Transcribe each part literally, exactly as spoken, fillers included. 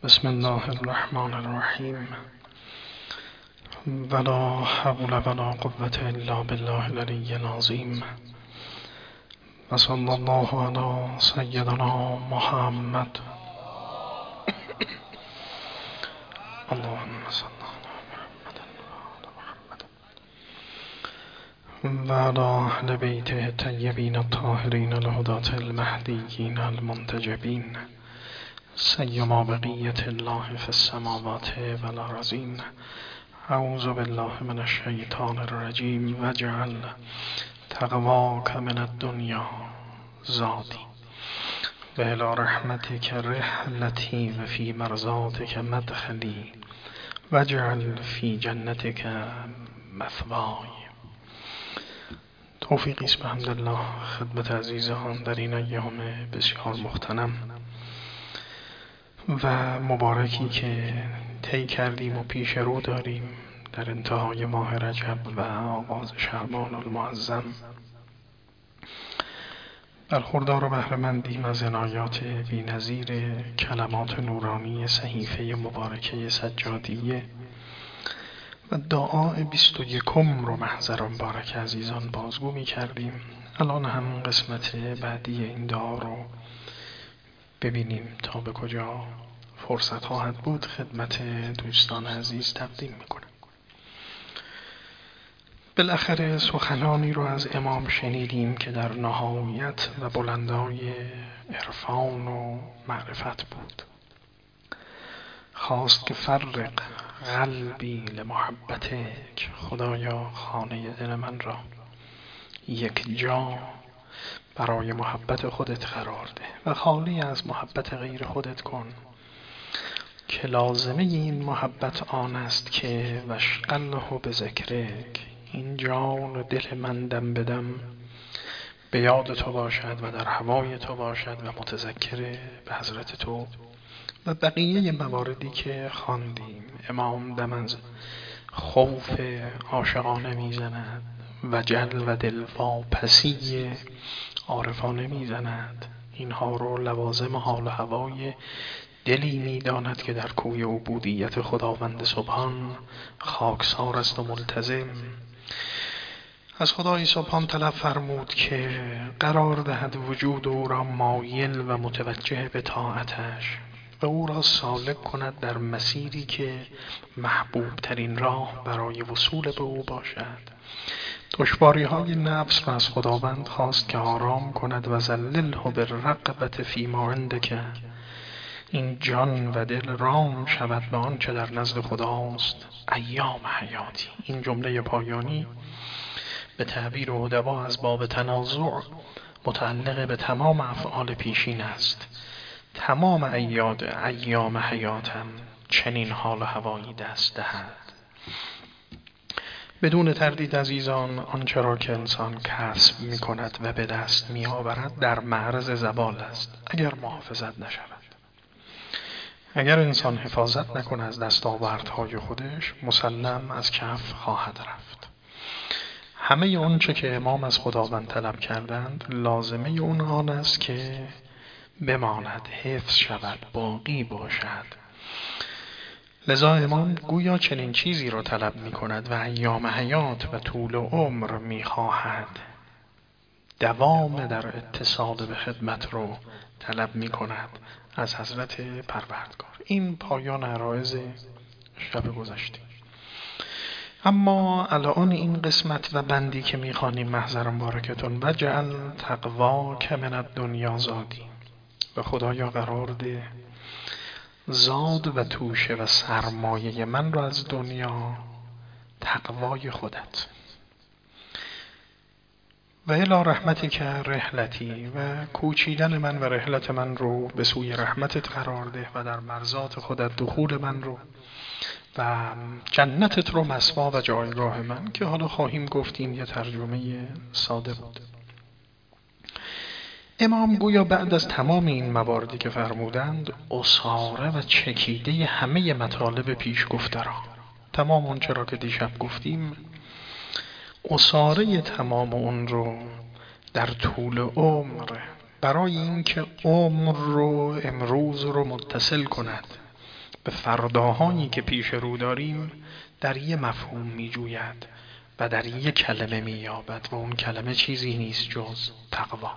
بسم الله الرحمن الرحیم. ولا حول ولا قوة الا بالله العلی العظیم. و صلی الله علی سیدنا محمد. اللهم صل علی محمد و علی اهل بیته الطیبین الطاهرین الهداة المهدیین المنتجبین، سیما بقیة الله فی السماوات والارضین. اعوذ بالله من الشیطان الرجیم. واجعل تقواک من الدنیا زادی و الی رحمتک رحلتی و فی مرضاتک مدخلی واجعل فی جنتک مثوای. توفیقی است بحمدالله خدمت عزیزان در این ایام بسیار مغتنم و مبارکی که طی کردیم و پیش رو داریم در انتهای ماه رجب و آغاز شعبان المعظم. برخوردار و بهره‌مندیم از عنایات بی‌نظیر کلمات نورانی صحیفه مبارکه سجادیه و دعای بیست و یکم رو محضر مبارک عزیزان بازگو می کردیم. الان هم قسمت بعدی این دعا رو ببینیم تا به کجا فرصت خواهد بود خدمت دوستان عزیز تقدیم میکنم. بالاخره سخنانی رو از امام شنیدیم که در نهایت و بلندای عرفان و معرفت بود. خواست که فرق قلبی لمحبتک، خدایا خانه دل من را یک جا برای محبت خودت قرار ده و خالی از محبت غیر خودت کن، که لازمه این محبت آن است که وشغله بذکرک، این جان و دل من دم بدم به یاد تو باشد و در هوای تو باشد و متذکر به حضرت تو و بقیه مواردی که خواندیم. امام دم از خوف عاشقانه میزند و جل و دلواپسی عارفانه میزند. اینها رو لوازم حال و هوای دلی میداند که در کوی عبودیت خداوند سبحان خاکسار است و ملتزم. از خدای سبحان طلب فرمود که قرار دهد وجود او را مایل و متوجه به طاعتش و او را سالک کند در مسیری که محبوب ترین راه برای وصول به او باشد. دشواری های نفس را از خداوند خواست که آرام کند و ذلله بالرغبة فیما عندک، این جان و دل رام شود به آنچه در نزد خداست ایام حیاتی. این جمله پایانی به تعبیر ادبا از باب تنازع متعلق به تمام افعال پیشین است. تمام ایاد ایام حیاتم چنین حال و هوایی دست دهد. بدون تردید عزیزان، آنچه را که انسان کسب می کند و به دست می آورد در معرض زوال است اگر محافظت نشود. اگر انسان حفاظت نکند از دستاوردهای خودش مسلم از کف خواهد رفت. همه آنچه که امام از خداوند طلب کردند لازمه اون آن است که بماند، حفظ شود، باقی باشد. لذا امام گویا چنین چیزی را طلب می کند و ایام حیات و طول عمر می خواهد. دوام در اتصال به خدمت رو طلب می کند از حضرت پروردگار. این پایان عرایض شب گذشته. اما الان این قسمت و بندی که می خوانیم محضر مبارکتون وجعل تقواک من الدنیا زادی، و خدایا قرار ده زاد و توشه و سرمایه من را از دنیا تقوای خودت و الی رحمتک رحلتی، و کوچیدن من و رحلت من رو به سوی رحمتت قرار ده و در مرضات خودت دخول من رو و جنتت رو مسوا و جایگاه من، که حالا خواهیم گفتیم یه ترجمه ساده بود. امام گویا بعد از تمام این مواردی که فرمودند اصاره و چکیده همه مطالب پیش گفته را، تمام اون چرا که دیشب گفتیم، اصاره تمام اون رو در طول عمر برای اینکه عمر رو امروز رو متصل کند به فرداهایی که پیش رو داریم در یه مفهوم می جوید و در یه کلمه می یابد و اون کلمه چیزی نیست جز تقوا.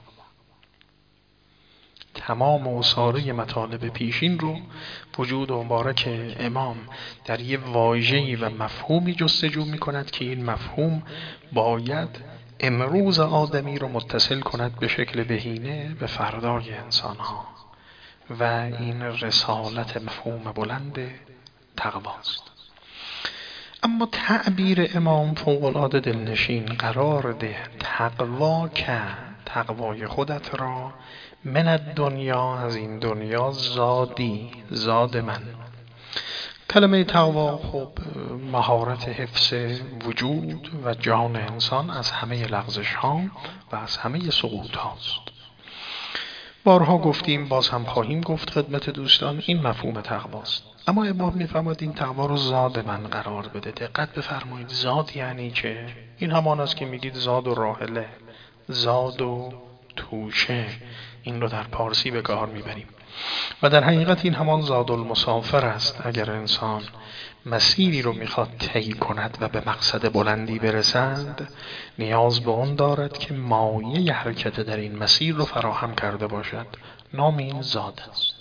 تمام اصاره مطالب پیشین رو وجود مبارک امام در یه واژه‌ای و مفهومی جستجو می کند که این مفهوم باید امروز آدمی رو متصل کند به شکل بهینه به فردای انسان ها و این رسالت مفهوم بلند تقواست. اما تعبیر امام فوق‌العاده دلنشین قرار ده تقوا که تقوای خودت را من الدنیا از این دنیا زادی زاد من. کلمه تقوا خب مهارت حفظ وجود و جان انسان از همه لغزش ها و از همه سقوط هاست. بارها گفتیم باز هم خواهیم گفت خدمت دوستان این مفهوم تقواست. اما امام میفرماید این تقوا رو زاد من قرار بده. دقت بفرمایید زاد یعنی چه؟ این همان است که میگید زاد و راحله، زاد و توشه، این رو در پارسی به کار میبریم و در حقیقت این همان زاد المسافر است. اگر انسان مسیری رو میخواد طی کند و به مقصد بلندی برسد نیاز به اون دارد که مایه حرکت در این مسیر رو فراهم کرده باشد. نام این زاد است.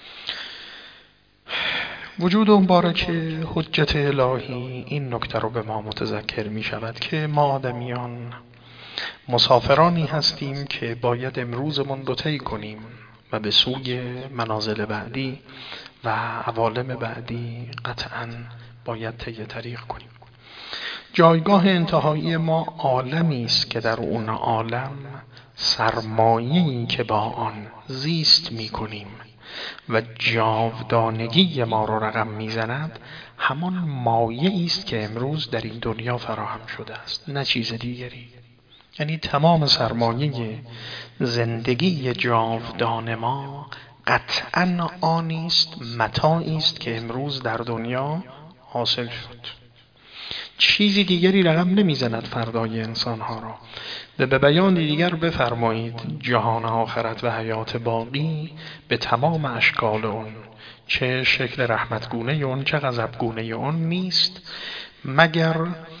وجود مبارک حجت الهی این نکته رو به ما متذکر می شود که ما آدمیان مسافرانی هستیم که باید امروزمون رو طی کنیم و به سوی منازل بعدی و عوالم بعدی قطعاً باید طی طریق کنیم. جایگاه انتهایی ما عالمی است که در اون عالم سرمایه‌ای که با آن زیست می کنیم و جاودانگی ما را رقم میزند همان مایه‌ای است که امروز در این دنیا فراهم شده است، نه چیز دیگری. یعنی تمام سرمایه زندگی جاودان ما قطعاً آنی است، متاعی است که امروز در دنیا حاصل شد. چیزی دیگری رقم نمیزند فردای انسانها را. و به بیان دیگر بفرمایید جهان آخرت و حیات باقی به تمام اشکال اون، چه شکل رحمتگونه اون چه غضبگونه اون نیست مگر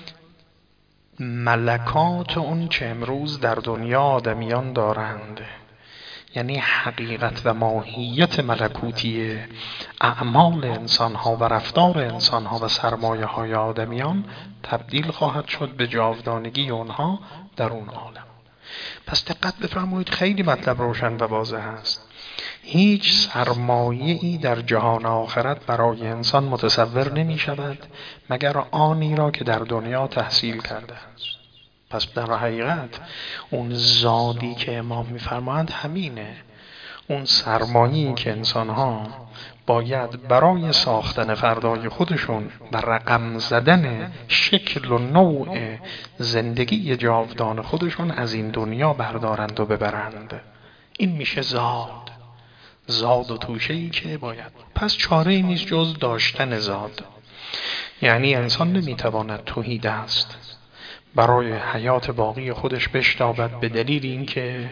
ملکات اون چه امروز در دنیا آدمیان دارند. یعنی حقیقت و ماهیت ملکوتی اعمال انسانها و رفتار انسانها و سرمایه های آدمیان تبدیل خواهد شد به جاودانگی اونها در اون عالم. پس دقت بفرمایید خیلی مطلب روشن و واضح است. هیچ سرمایه‌ای در جهان آخرت برای انسان متصور نمی شود مگر آنی را که در دنیا تحصیل کرده است. پس در حقیقت اون زادی که امام می‌فرمایند همینه. اون سرمایه‌ای که انسان‌ها باید برای ساختن فردای خودشون و رقم زدن شکل و نوع زندگی جاودان خودشون از این دنیا بردارند و ببرند. این میشه زاد. زاد و توشه‌ای که باید. پس چاره‌ای نیست جز داشتن زاد. یعنی انسان نمیتواند تهی دست برای حیات باقی خودش بشتابد به دلیل اینکه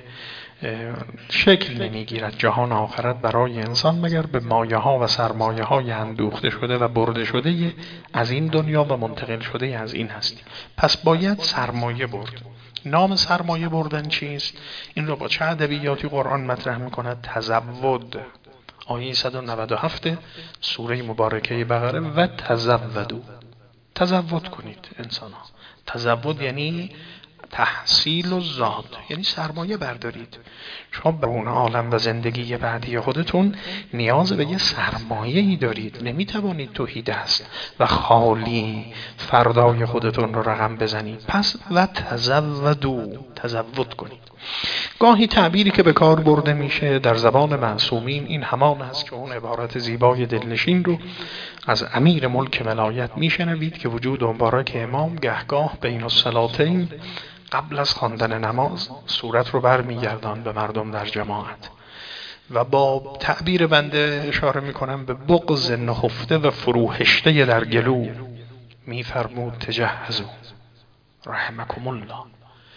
شکل نمیگیرد جهان آخرت برای انسان مگر به مایه ها و سرمایه های اندوخته شده و برده شده از این دنیا و منتقل شده از این هستی. پس باید سرمایه برد. نام سرمایه بردن چیست؟ این رو با چه ادبیاتی قرآن مطرح میکند؟ تزود. آیه صد و نود و هفت سوره مبارکه بقره و تزودوا. تزود کنید انسان ها. تزود یعنی تحصیل و زاد، یعنی سرمایه بردارید. شما به اون عالم و زندگی بعدی خودتون نیاز به یه سرمایه‌ای دارید. نمیتوانید تهی دست و خالی فردای خودتون رو رقم بزنید. پس و تزودوا، تزود کنید. گاهی تعبیری که به کار برده میشه در زبان معصومین این همان است که اون عبارت زیبای دلنشین رو از امیر ملک ولایت میشنوید که وجود مبارک امام گهگاه بین الصلاتین قبل از خواندن نماز صورت رو برمیگردان به مردم در جماعت و با تعبیر بنده اشاره میکنم به بغض نهفته و فروهشته در گلو میفرمود تجهزوا رحمکم الله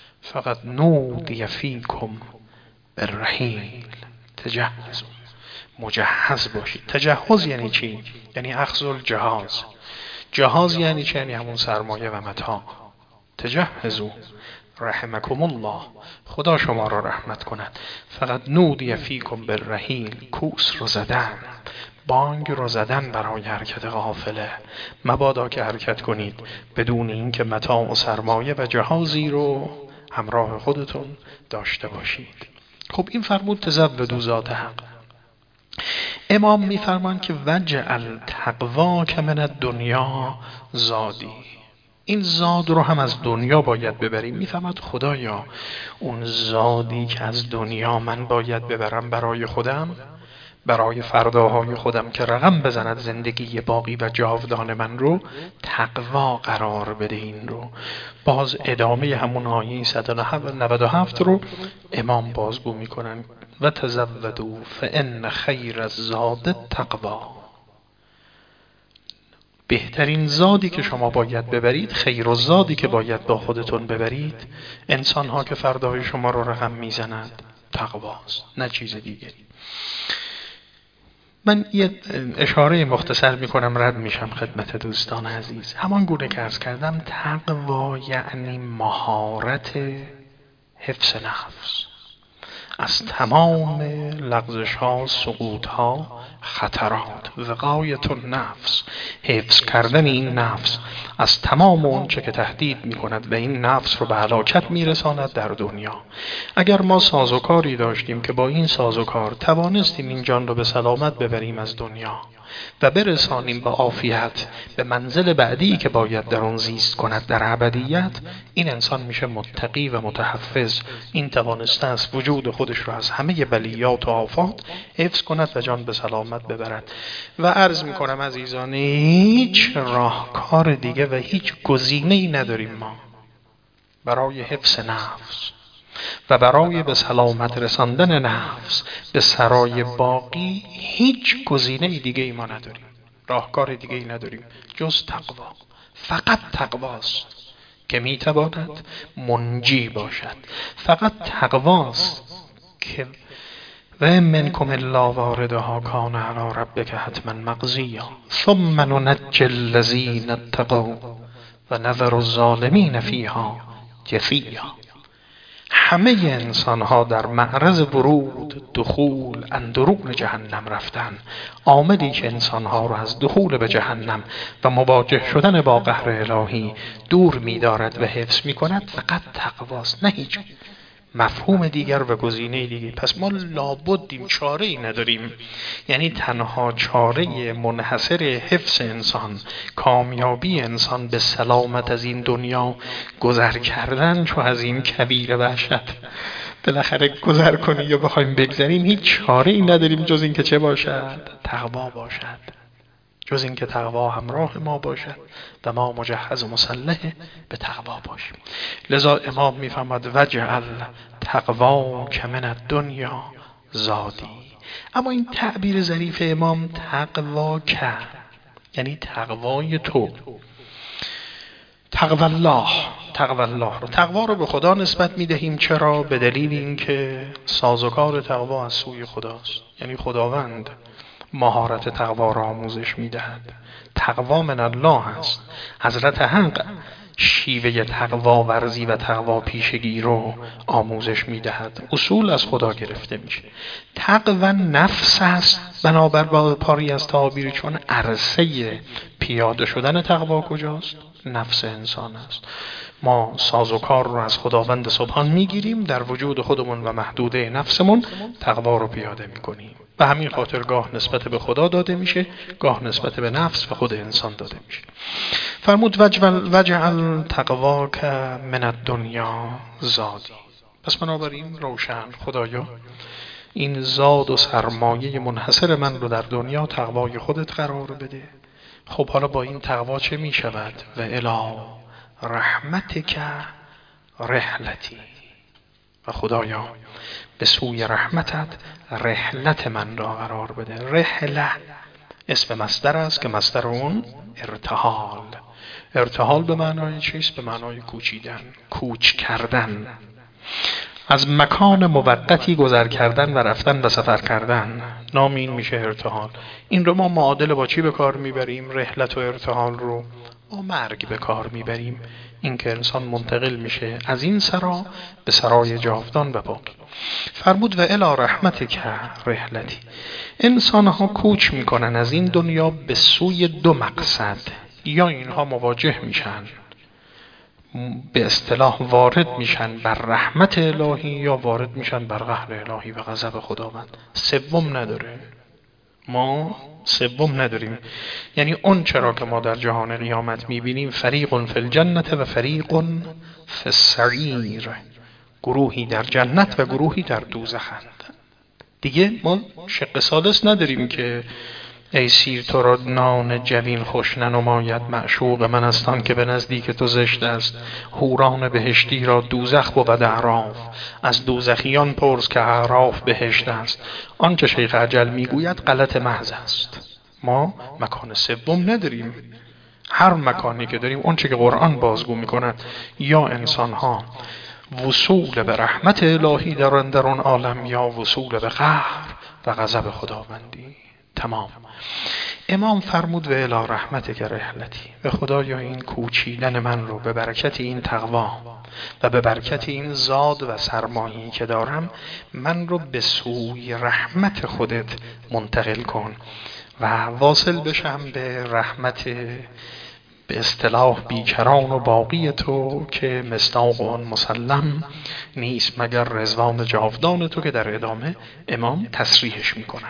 فقط نودی فیکم بالرحیل. تجهزوا. مجهز باشید. تجهز یعنی چی؟ یعنی اخذ الجهاز. جهاز یعنی چی؟ یعنی همون سرمایه و متاع. تجهزوا رحمکم الله، خدا شما را رحمت کند. فقط نودی فیکم بالرحیل، کوس رو زدن، بانگ رو زدن برای حرکت قافله. مبادا که حرکت کنید بدون اینکه متاع و سرمایه و جهازی رو همراه خودتون داشته باشید. خب این فرمود تزودوا ذات حق. امام میفرمان که وجعل تقواک من الدنیا زادی، این زاد رو هم از دنیا باید ببریم. میفهمد خدایا اون زادی که از دنیا من باید ببرم برای خودم، برای فرداهای خودم که رقم بزند زندگی باقی و جاودان من رو، تقوا قرار بده. این رو باز ادامه همون آیه صد و نود و هفت رو امام بازگو میکنن و تزودوا فان خیر الزاد التقوا. بهترین زادی که شما باید ببرید، خیر و زادی که باید با خودتون ببرید، انسان ها که فردای شما رو رقم میزند تقواست، نه چیز دیگری. من یه اشاره مختصر میکنم رد میشم خدمت دوستان عزیز. همان گونه که عرض کردم تقوا یعنی مهارت حفظ نفس از تمام لغزش ها، سقوط ها، خطرات. وقایت النفس، حفظ کردن این نفس از تمام اون چه که تهدید می کند و این نفس رو به هلاکت می رساند در دنیا. اگر ما سازوکاری داشتیم که با این سازوکار توانستیم این جان رو به سلامت ببریم از دنیا و برسانیم به عافیت به منزل بعدی که باید در آن زیست کند در ابدیت، این انسان میشه متقی و متحفظ. این توانسته است وجود خودش رو از همه بلیات و آفات حفظ کند و جان به سلامت ببرد. و عرض میکنم عزیزان هیچ راهکار دیگه و هیچ گزینه‌ای نداریم ما برای حفظ نفس و برای به سلامت رساندن نفس به سرای باقی. هیچ گزینه دیگه ای ما نداریم، راهکار دیگه ای نداریم جز تقوا. فقط تقواست که میتواند منجی باشد. فقط تقواست که و منکم الا واردها کان علی ربک حتما مقضیا ثم ننجی الذین اتقوا و نذر الظالمین فیها جثیا. همه انسان ها در معرض ورود، دخول، اندرون جهنم رفتن. عاملی که انسان ها را از دخول به جهنم و مواجه شدن با قهر الهی دور می دارد و حفظ می کند فقط تقواست، نه هیچ مفهوم دیگر و گزینه دیگه. پس ما لابدیم، چاره ای نداریم. یعنی تنها چاره منحصر حفظ انسان، کامیابی انسان به سلامت از این دنیا گذر کردن چو از این کبیر وحشت بالاخره گذر کنی یا بخوایم بگذریم، هیچ چاره ای نداریم جز این که چه باشد؟ تقوا باشد. جز این که تقوا همراه ما باشد و ما مجهز و مسلح به تقوا باشیم. لذا امام میفرماد وجعل تقوا که من الدنیا زادی. اما این تعبیر ظریف امام تقوا که یعنی تقوای تو، تقوا الله، تقوا الله رو تقوا رو به خدا نسبت میدهیم. چرا؟ به دلیل اینکه سازوکار تقوا از سوی خداست. یعنی خداوند مهارت تقوا را آموزش میدهد. تقوا من الله است. حضرت حق شیوه تقوا ورزی و تقوا پیشگی رو آموزش میدهد. اصول از خدا گرفته میشه. تقوا نفس است بنابر با پاری از تعابیر، چون عرصه پیاده شدن تقوا کجاست؟ نفس انسان است. ما سازوکار رو از خداوند سبحان میگیریم، در وجود خودمون و محدوده نفسمون تقوا رو پیاده میکنیم. به همین خاطر گاه نسبت به خدا داده میشه، گاه نسبت به نفس و خود انسان داده میشه. فرمود وجعل تقواک من الدنیا زادی. پس بنابراین روشن خدایا این زاد و سرمایه منحصر من رو در دنیا تقوای خودت قرار بده. خب حالا با این تقوا چه می شود؟ و الی رحمتک رحلتی. و خدایا به سوی رحمتت رحلت من را قرار بده. رحله اسم مصدر است که مصدر اون ارتحال. ارتحال به معنای چیست؟ به معنای کوچیدن، کوچ کردن. از مکان موقتی گذر کردن و رفتن و سفر کردن، نام این میشه ارتحال. این رو ما معادل با چی به کار میبریم؟ رحلت و ارتحال رو با مرگ به کار میبریم. این که انسان منتقل میشه از این سرا به سرای جاودان و باقی. فرمود و الی رحمتک رحلتی. انسان ها کوچ میکنن از این دنیا به سوی دو مقصد. یا اینها مواجه میشن، به اصطلاح وارد میشن بر رحمت الهی، یا وارد میشن بر قهر الهی و غضب خداوند. سوم نداره. ما سوم نداریم. یعنی اون چرا که ما در جهان قیامت میبینیم فریق فی الجنت و فریق فی السعیر، گروهی در جنت و گروهی در دوزخند. دیگه ما شق ثالث نداریم که ای سیر تو را نان جوین خوش ننماید، معشوق من استان که به نزدیک تو زشت است. حوران بهشتی را دوزخ بود اعراف، از دوزخیان پرس که اعراف بهشت است. آنچه شیخ اجل میگوید غلط محض است. ما مکان سوم نداریم. هر مکانی که داریم اون چه که قرآن بازگو میکند، یا انسانها وصول به رحمت الهی دارن در اون عالم، یا وصول به قهر و غضب خداوندی. تمام. امام فرمود و الی رحمتک رحلتی. به خدایا این کوچیدن من رو به برکت این تقوا و به برکت این زاد و سرمایه‌ای که دارم، من رو به سوی رحمت خودت منتقل کن و واصل بشم به رحمت به اصطلاح بیکران و باقی تو که مصداق آن مسلم نیست مگر رضوان جاودان تو، که در ادامه امام تصریحش میکنه.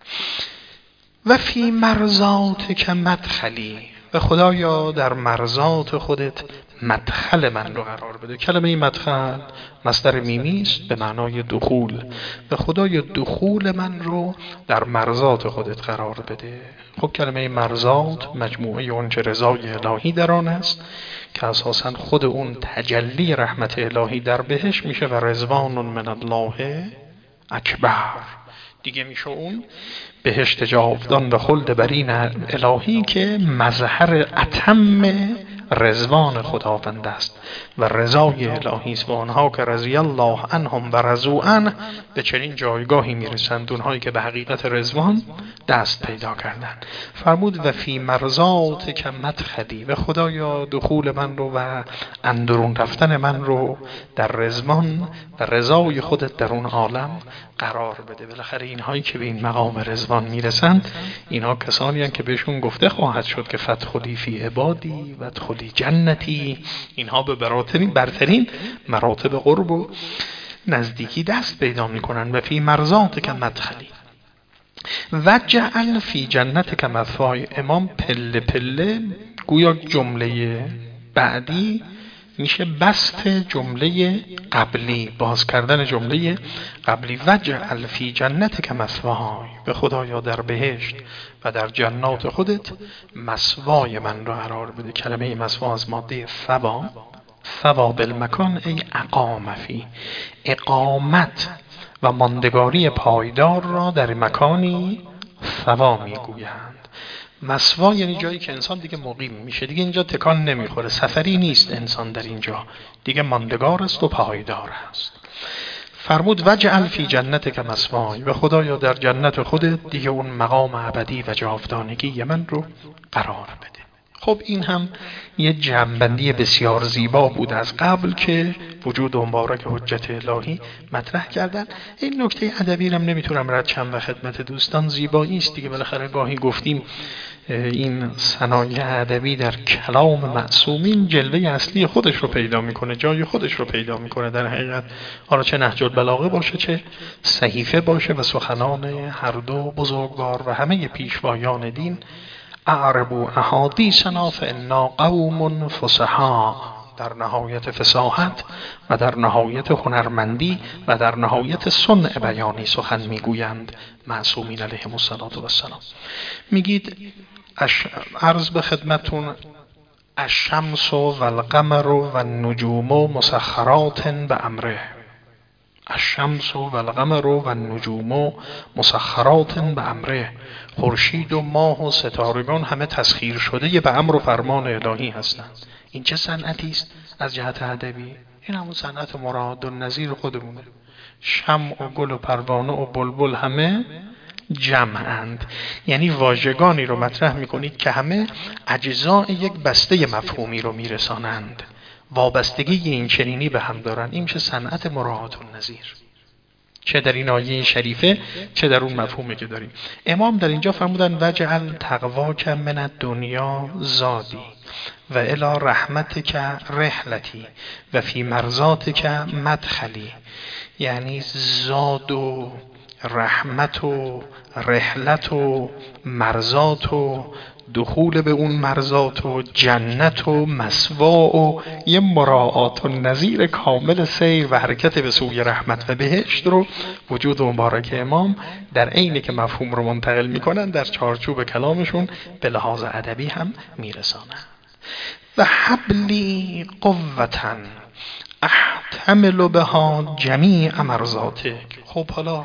و فی مرضات که مدخلی. و خدایا در مرضات خودت مدخل من رو قرار بده. کلمه این مدخل مصدر میمی است به معنای دخول. و خدایا دخول من رو در مرضات خودت قرار بده. خب کلمه مرضات مجموعه اون چه رضای الهی در آن است که اساساً خود اون تجلی رحمت الهی در بهش میشه و رضوان من الله اکبر. دیگه میشه اون بهشت جاودان و خلد برین الهی که مظهر اتم رضوان خداوند است و رضای الهی است. و آنها که رضی الله عنهم و رضوا عنه به چنین جایگاهی میرسند، اونهایی که به حقیقت رضوان دست پیدا کردن. فرمود و فی مرضات که مدخلی. و خدایا دخول من رو و اندرون رفتن من رو در رضوان و رضای خودت در اون عالم قرار بده. بالاخره اینهایی که به این مقام رضوان میرسند، اینها کسانی هستند که بهشون گفته خواهد شد که فادخلی فی عبادی و ادخلی جنتی. اینها به براترین برترین مراتب قرب و نزدیکی دست پیدا میکنن. و فی مرضات که مدخلی و جعل فی جنت که مثوای. امام پله پله گویا جمله بعدی میشه بست جمله قبلی، باز کردن جمله قبلی. وجعل فی جنت که مثوای. به خدایا در بهشت و در جنات خودت مثوای من رو قرار بده. کلمه مثوا از ماده ثوا، ثوا بالمکان ای اقام فی، اقامت و ماندگاری پایدار را در مکانی ثوا میگویند. مثوا یعنی جایی که انسان دیگه مقیم میشه، دیگه اینجا تکان نمیخوره، سفری نیست انسان در اینجا، دیگه ماندگار است و پایدار است. فرمود وجعل فی جنت که مثوای. و خدایا در جنت خودت دیگه اون مقام ابدی و جاودانگی من رو قرار بده. خب این هم یه جمع‌بندی بسیار زیبا بود از قبل که وجود مبارک حجت الهی مطرح کردن. این نکته ادبی رو نمیتونم رد شم و خدمت دوستان زیبایی است دیگه. بالاخره گاهی گفتیم این صنایع ادبی در کلام معصومین جلوه اصلی خودش رو پیدا میکنه، جای خودش رو پیدا میکنه در حقیقت. حالا چه نهج البلاغه باشه، چه صحیفه باشه و سخنان هر دو بزرگوار و همه پیشوایان دین، اعربوا احادیثنا فانا قوم فصحا، در نهایت فصاحت و در نهایت هنرمندی و در نهایت صنع بیانی سخن میگویند معصومین علیهم السلام. میگید اش... عرض به خدمتون الشمس و القمر و النجوم مسخرات بامره. الشمس و القمر و النجوم مسخرات بامره. خورشید و ماه و ستارگان همه تسخیر شده به امر و فرمان الهی هستند. این چه صنعتی است از جهت ادبی؟ این همون صنعت مراد و نظیر خودمونه. شمع و گل و پروانه و بلبل همه جمعند. یعنی واژگانی رو مطرح میکنید که همه اجزای یک بسته مفهومی رو میرسانند، وابستگی این چنینی به هم دارن. این میشه صنعت مراد و نظیر، چه در این آیه شریفه چه در اون مفهومی که داریم. امام در اینجا فرمودن وجعل تقواک من الدنیا زادی و الی رحمتک رحلتی و فی مرضاتک مدخلی. یعنی زاد و رحمت و رحلت و مرضات و دخول به اون مرضات و جنت و مسوا و یه مراعات و نظیر کامل سیر و حرکت به سوی رحمت و بهشت رو وجود مبارک امام در عینی که مفهوم رو منتقل میکنن در چارچوب کلامشون به لحاظ ادبی هم میرسانن. و حبلی قوتاً احتمل بها جمیع مرضاتک. خب حالا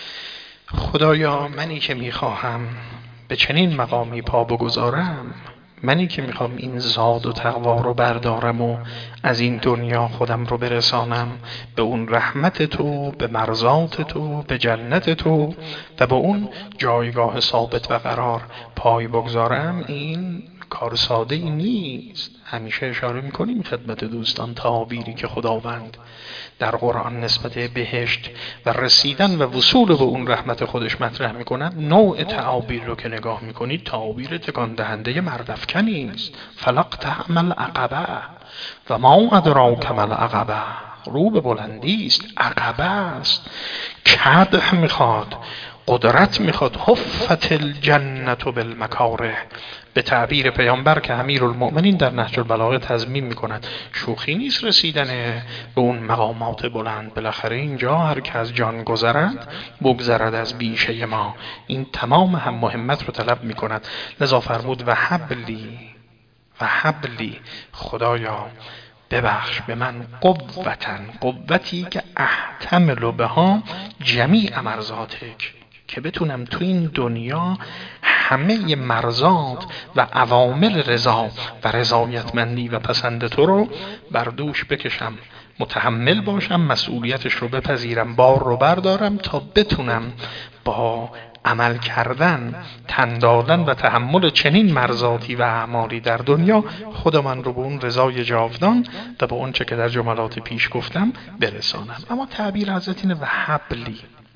خدایا منی که میخواهم به چنین مقامی پا بگذارم، منی که میخوام این زاد و تقوا رو بردارم و از این دنیا خودم رو برسانم به اون رحمت تو، به مرضات تو، به جنت تو و به اون جایگاه ثابت و قرار پای بگذارم، این کار ساده ای نیست. همیشه اشاره میکنیم خدمت دوستان تعابیری که خداوند در قرآن نسبت بهشت و رسیدن و وصول به اون رحمت خودش مطرح میکنن. نوع تعابیر رو که نگاه میکنید تعابیر تکان دهنده مردافکنی است. فلاقتحم العقبه و ما ادراک ما العقبه. رو به بلندی است، عقبه است، کدح میخواد، قدرت میخواد. حفت الجنت بالمکاره. به تعبیر پیامبر که امیرالمؤمنین در نهج البلاغه تضمین میکند شوخی نیست رسیدن به اون مقامات بلند. بالاخره اینجا هر که از جان گذرد بگذرد از بیشه ما. این تمام هم مهمت رو طلب میکند. لذا فرمود و حبلی و حبلی، خدایا ببخش به من قوتاً، قوتی که احتمل بها جمیع مرضاتک، که بتونم تو این دنیا همه مرضات و عوامل رضا و رضایتمندی و پسند تو رو بر دوش بکشم، متحمل باشم، مسئولیتش رو بپذیرم، بار رو بردارم تا بتونم با عمل کردن، تن دادن و تحمل چنین مرضاتی و اعمالی در دنیا خود من رو به اون رضای جاودان و به اون چه که در جملات پیش گفتم برسانم. اما تعبیر حضرت اینه و حبلی.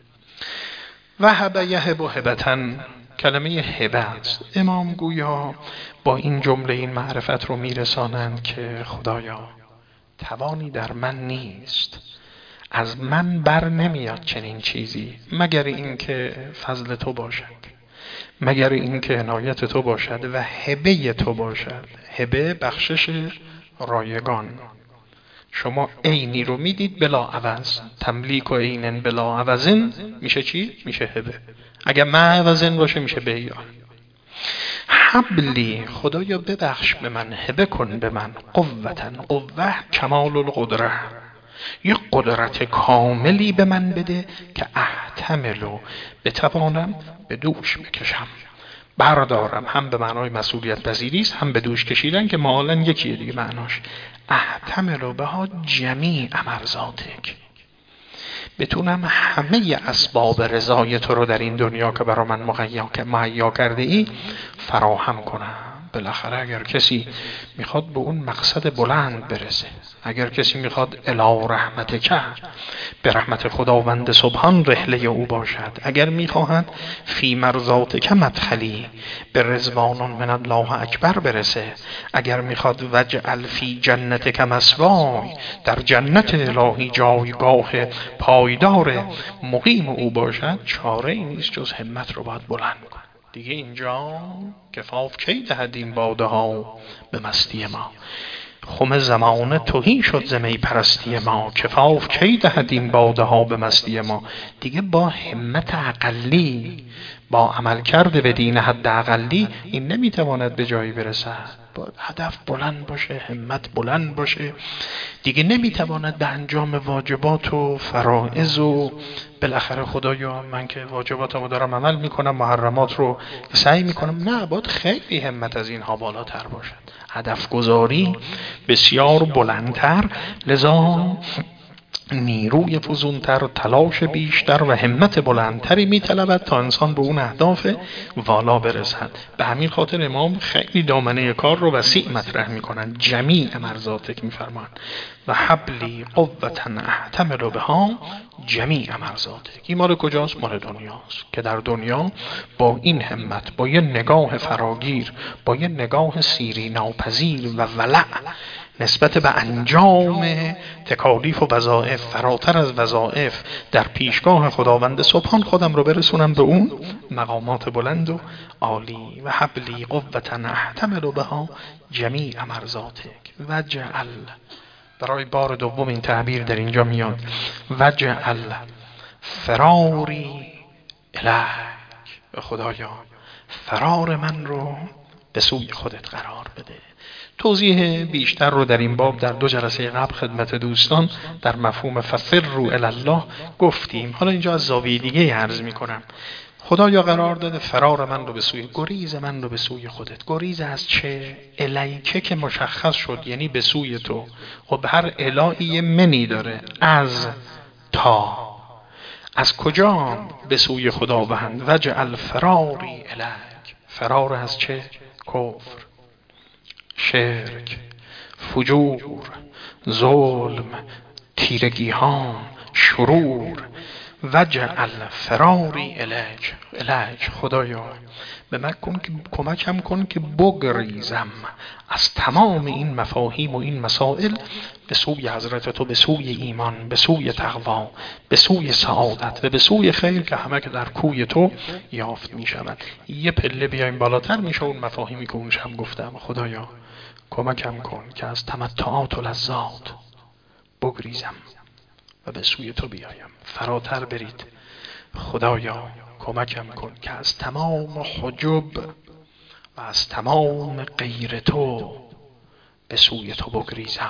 وهب یهب هبتن، کلمه هبه است. امام گویا با این جمله این معرفت رو میرسانند که خدایا توانی در من نیست، از من بر نمیاد چنین چیزی مگر اینکه فضل تو باشد، مگر اینکه عنایت تو باشد و هبه تو باشد. هبه بخشش رایگان. شما عینی رو میدید بلا عوض، تملیک و عینن بلا عوضن میشه چی؟ میشه هبه. اگر ما عوضن باشه میشه بیع. حبلی، خدایا ببخش به من، هبه کن به من قوتن. قوه کمال القدره، یه قدرت کاملی به من بده که احتملو بتوانم به دوش بکشم، بردارم. هم به معنای مسئولیت پذیری است، هم به دوش کشیدن که معالاً یکیه دیگه معناش. احتملو بها جمیع مرضاتک، بتونم همه اسباب رضای تو رو در این دنیا که برای من مهیا کرده ای فراهم کنم. بالاخره اگر کسی میخواد به اون مقصد بلند برسه، اگر کسی میخواد الی رحمتک، به رحمت خداوند سبحان رحله او باشد، اگر میخواهد فی مرضاتک مدخلی، به رضوان من الله اکبر برسه، اگر میخواد وجعل فی جنتک مثوای، در جنت الهی جایگاه پایدار مقیم او باشد، چاره ای نیست جز همت رو باید بلند کن. دیگه اینجا کفاف کی دهد این باده ها به مستی ما، خم زمانه تهی شد ز می پرستی ما، کفاف کی دهد این باده ها به مستی ما. دیگه با همت اقلی، با عمل کرده به دین حد اقلی این نمیتواند به جایی برسد. باید هدف بلند باشه، همت بلند باشه، دیگه نمیتواند به انجام واجبات و فرائض و بالاخره خدایا من که واجباتمو دارم عمل میکنم، محرمات رو سعی میکنم. نه، باید خیلی همت از اینها بالاتر باشد، هدف گذاری بسیار بلندتر، لذا نیروی فزونتر، تلاش بیشتر و همت بلندتری میطلبد تا انسان به اون اهداف والا برسد. به همین خاطر امام خیلی دامنه کار رو وسیع مطرح میکنن. جمیع مرزاتک میفرمان و حبلی قوتا احتمل بها جمیع مرزاتک. این مال کجاست؟ مال دنیاست که در دنیا با این همت، با یه نگاه فراگیر، با یه نگاه سیری ناپذیر و ولع نسبت به انجام تکالیف و وظایف فراتر از وظایف در پیشگاه خداوند سبحان خودم رو برسونم به اون مقامات بلند و عالی. و حبلی قوتا احتمل بها جمیع مرزاتک وجعل، برای بار دوم این تعبیر در اینجا میاد، وجعل فراری الیک، به خدایا فرار من رو به سوی خودت قرار بده. توضیح بیشتر رو در این باب در دو جلسه قبل خدمت دوستان در مفهوم ففروا الی الله گفتیم. حالا اینجا از زاویه دیگه عرض میکنم. خدایا قرار داده فرار من رو به سوی، گریز من رو به سوی خودت. گریز از چه؟ الیکه که مشخص شد، یعنی به سوی تو. خب هر الهی منی داره، از تا، از کجا؟ به سوی خداوند. وجعل فراری الیک، فرار از چه؟ کفر، شرک، فجور، ظلم، تیرگی ها، شرور. وجعل فراری الیک، الیک خدایا به من کن که کمکم کن که بگریزم از تمام این مفاهیم و این مسائل به سوی حضرت تو، به سوی ایمان، به سوی تقوا، به سوی سعادت و به سوی خیر که همه که در کوی تو یافت می شود. یه پله بیایم بالاتر میشه اون مفاهیمی که اون شب گفتم. خدایا کمکم کن که از تمتعات و لذات بگریزم و به سوی تو بیایم. فراتر برید. خدایا کمکم کن که از تمام حجب و از تمام غیر تو به سوی تو بگریزم.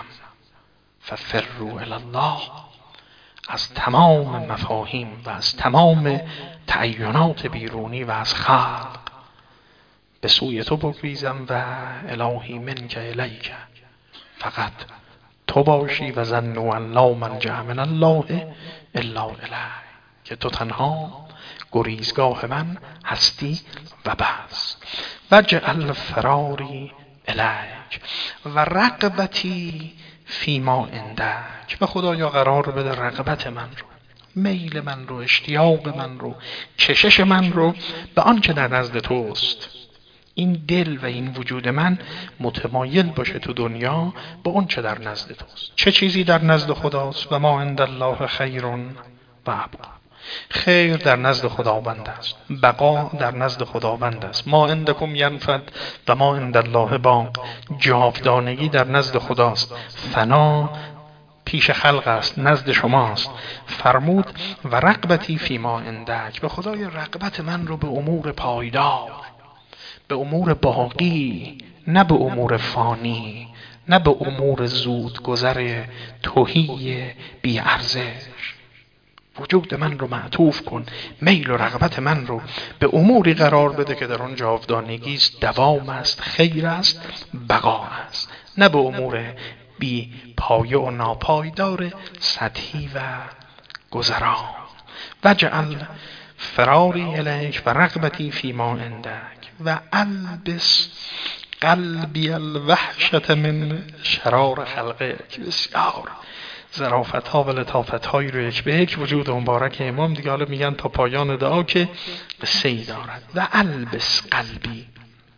ففروا الی الله، از تمام مفاهیم و از تمام تعینات بیرونی و از خلق به سوی تو بگریزم. و الهی منک الیک، فقط تو باشی و ظنوا ان لا ملجأ من الله الا الیک، که تو تنها گریزگاه من هستی و بس. وجعل فراری الیک و رغبتی فیما عندک، و خدایا قرار بده رغبت من رو، میل من رو، اشتیاق من رو، کشش من رو به آنچه در نزد توست. این دل و این وجود من متمایل باشه تو دنیا با اون چه در نزد توست. چه چیزی در نزد خداست؟ و ما عند الله خیر و ابقا، خیر در نزد خداوند است، بقا در نزد خداوند است. ما عندکم ینفد و ما عند الله باق، جاودانگی در نزد خداست، فنا پیش خلق است، نزد شماست. فرمود و رغبتی فیما عندک، به خدای رغبت من رو به امور پایدار، به امور باقی، نه به امور فانی، نه به امور زود گذر تهی بی ارزش. وجود من رو معطوف کن، میل و رغبت من رو به اموری قرار بده که در آن جاودانگی است، دوام است، خیر است، بقا است، نه به امور بی پایه و ناپایدار سطحی و گذرا. وجعل فراری الیک و رغبتی فیما عندک و البس قلبی الوحشة من شرار خلقک. بسیار ظرافت ها و لطافت هایی رو یک به یک وجود مبارک امام دیگه حالا میگن تا پایان دعا که قصه ای دارد. و البس قلبی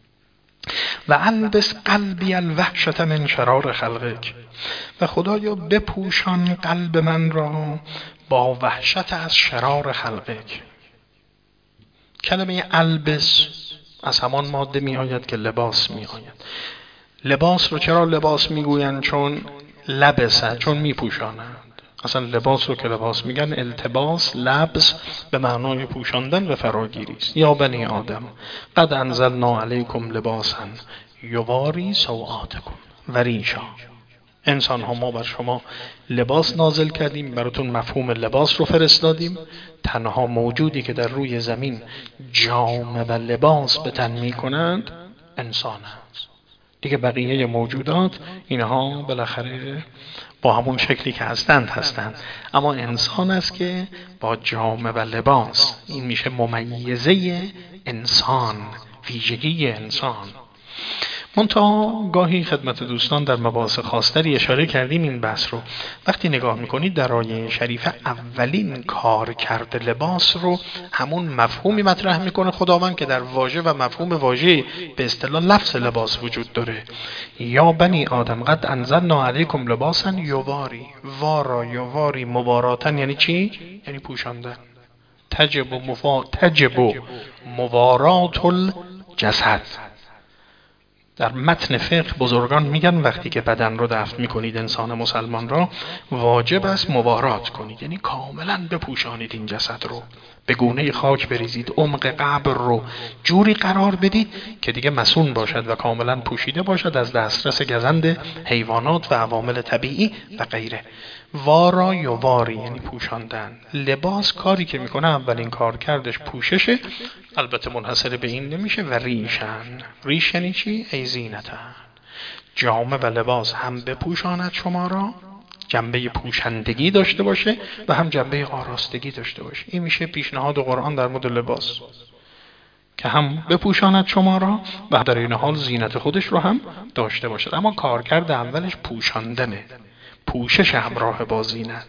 و البس قلبی الوحشة من شرار خلقک، و خدایا بپوشان قلب من را با وحشت از شرار خلقک. کلمه البس از همان ماده می آید که لباس می آید. لباس رو چرا لباس می گویند؟ چون لبسه، چون می پوشانند. اصلا لباس رو که لباس میگن، التباس لبس به معنای پوشاندن و فراگیری است. یا بنی آدم قد انزلنا علیکم لباسا یواری سوآتکم و ریشا. انسان ها ما بر شما لباس نازل کردیم، براتون مفهوم لباس رو فرستادیم. تنها موجودی که در روی زمین جامه و لباس به تن می کنند انسان است. دیگه بقیه موجودات اینها بالاخره با همون شکلی که هستند هستند، اما انسان است که با جامه و لباس. این میشه ممیزه انسان، ویژگی انسان. منتها گاهی خدمت دوستان در مباحث خاصتری اشاره کردیم این بحث رو. وقتی نگاه میکنید در آیه شریفه اولین کار کرده لباس رو همون مفهومی مطرح میکنه خداوند که در واژه و مفهوم واژه به اصطلاح لفظ لباس وجود داره. یا بنی آدم قد انزلنا علیکم لباسا یواری. وارا یواری مواراتا یعنی چی؟ یعنی پوشاندن. تجب و مفا... تجب و موارات الجسد. در متن فقه بزرگان میگن وقتی که بدن رو دفن میکنید انسان مسلمان را، واجب است موارات کنید، یعنی کاملا بپوشانید این جسد رو، به گونه خاک بریزید، عمق قبر رو جوری قرار بدید که دیگه مسون باشد و کاملا پوشیده باشد از دسترس گزند حیوانات و عوامل طبیعی و غیره. وارا یا واری یعنی پوشاندن. لباس کاری که میکنه اولین کار کردش پوششه، البته منحصر به این نمیشه. و ریشن، ریش یعنی چی؟ ای زینتن. جامه و لباس هم بپوشاند شما را، جنبه پوشندگی داشته باشه و هم جنبه آراستگی داشته باشه. این میشه پیشنهاد قرآن در مورد لباس، که هم بپوشاند شما را و در این حال زینت خودش رو هم داشته باشد. اما کارکرد اولش پوشاندنه، پوشش همراه با زینت.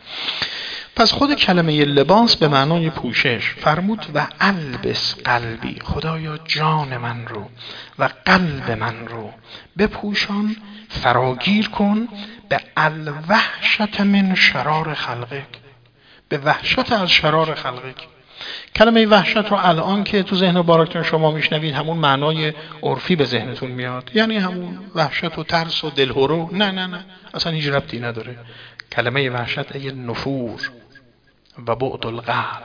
پس خود کلمه لباس به معنای پوشش فرمود و البس قلبی، خدایا جان من رو و قلب من رو بپوشان، فراگیر کن به الوحشت من شرار خلقک، به وحشت از شرار خلقک. کلمه وحشت رو الان که تو ذهن مبارکتون شما میشنوید همون معنای عرفی به ذهنتون میاد، یعنی همون وحشت و ترس و دلهرو. نه نه نه، اصلا هیچ ربطی نداره. کلمه وحشت ای نفور و بعد القلب.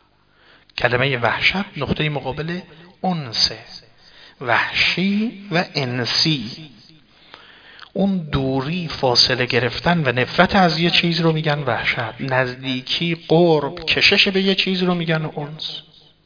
کلمه وحشت نقطه مقابل انسه، وحشی و انسی. اون دوری، فاصله گرفتن و نفرت از یه چیز رو میگن وحشت. نزدیکی، قرب، کشش به یه چیز رو میگن انس.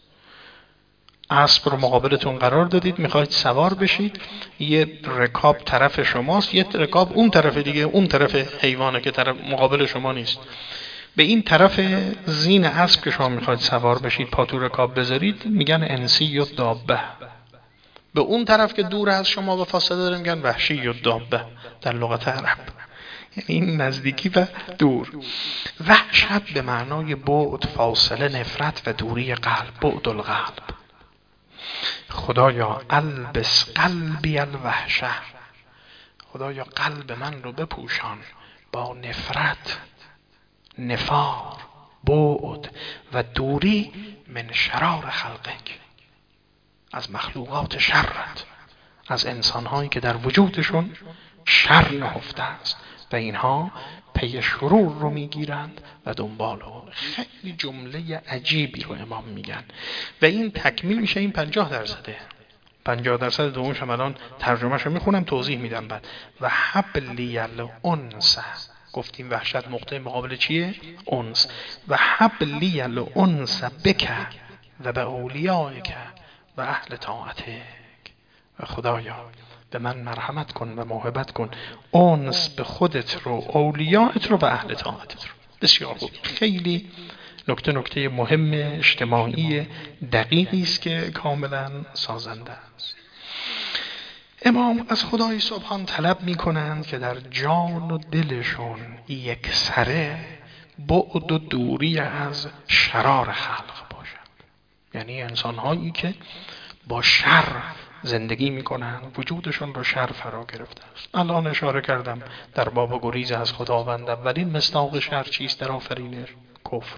اسب رو مقابلتون قرار دادید، میخواید سوار بشید، یه رکاب طرف شماست، یه رکاب اون طرف دیگه، اون طرف حیوانه که طرف مقابل شما نیست. به این طرف زین اسب که شما میخواید سوار بشید، پا تو رکاب بذارید، میگن انسی و دابه. به اون طرف که دور از شما و فاصله داره میگن وحشی و دابه در لغت عرب، یعنی این نزدیکی و دور. وحشت به معنای بعد، فاصله، نفرت و دوری قلب، بعد القلب. خدایا البس قلبی الوحشه، خدایا قلب من رو بپوشان با نفرت، نفار، بعد و دوری من شرار خلقک، از مخلوقات شرت، از انسانهایی که در وجودشون شر نهفته است و اینها پی شرور رو میگیرند و دنبال اون. خیلی جمله عجیبی رو امام میگن و این تکمیل میشه این پنجاه درصده. پنجاه درصد دومش هم الان ترجمهش رو میخونم، توضیح میدم بعد. و حبلی الانس، گفتیم وحشت نقطه مقابل چیه؟ انس. و حبلی الانس بک و به اولیائک و اهل طاعتک. و خدایا به من مرحمت کن و محبت کن، انس به خودت رو، اولیائت رو و اهل طاعتت رو. بسیار خوب. خیلی نکته نکته مهم اجتماعی دقیقی است که کاملا سازنده است. امام از خدای سبحان طلب می کنند که در جان و دلشون یک سره بعد و دوری از شرار خلق باشد. یعنی انسان‌هایی که با شر زندگی میکنن، وجودشون رو شر فرا گرفته است. الان اشاره کردم در باب گریز از خداوند. اولین مصداق شر چیست در آفرینش؟ کفر.